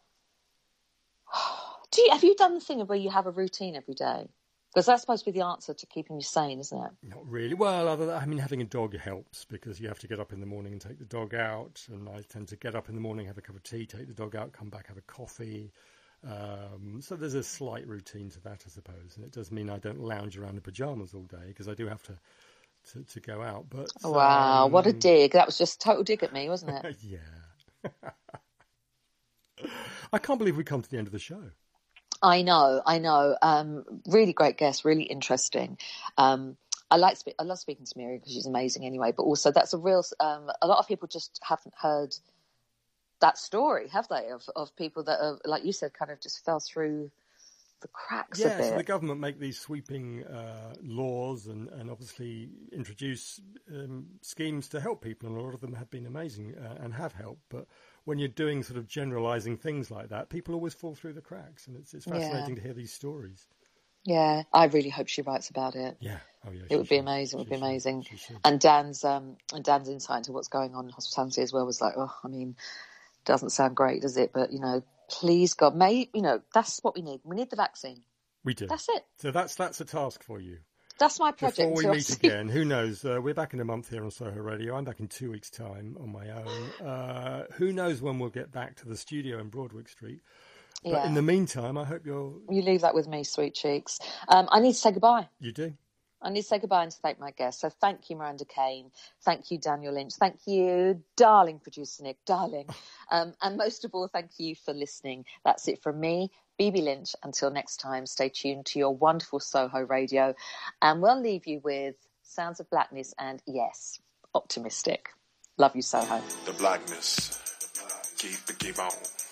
Have you done the thing of where you have a routine every day? Because that's supposed to be the answer to keeping you sane, isn't it? Not really. Well, having a dog helps because you have to get up in the morning and take the dog out. And I tend to get up in the morning, have a cup of tea, take the dog out, come back, have a coffee. So there's a slight routine to that, I suppose. And it does mean I don't lounge around in pyjamas all day because I do have to go out. But wow, what a dig. That was just a total dig at me, wasn't it? Yeah. I can't believe we come to the end of the show. I know. Really great guest, really interesting. I love speaking to Miri because she's amazing anyway, but also that's a real, a lot of people just haven't heard that story, have they? Of people that are, like you said, kind of just fell through the cracks a bit. Yeah, so the government make these sweeping laws and obviously introduce schemes to help people, and a lot of them have been amazing and have helped. But when you're doing sort of generalising things like that, people always fall through the cracks, and it's fascinating to hear these stories. Yeah, I really hope she writes about it. Yeah, oh yeah, it would be amazing. It would be amazing. And Dan's insight into what's going on in hospitality as well was like, oh, I mean, doesn't sound great, does it? But please God, that's what we need. We need the vaccine. We do. That's it. So that's a task for you. That's my project. Before we meet again, who knows? We're back in a month here on Soho Radio. I'm back in 2 weeks' time on my own. Who knows when we'll get back to the studio in Broadwick Street? But in the meantime, I hope you leave that with me, sweet cheeks. I need to say goodbye. You do? I need to say goodbye and to thank my guests. So thank you, Miranda Kane. Thank you, Daniel Lynch. Thank you, darling producer Nick, darling. And most of all, thank you for listening. That's it from me, BB Lynch. Until next time, stay tuned to your wonderful Soho Radio. And we'll leave you with Sounds of Blackness and, yes, Optimistic. Love you, Soho. The blackness. Keep on.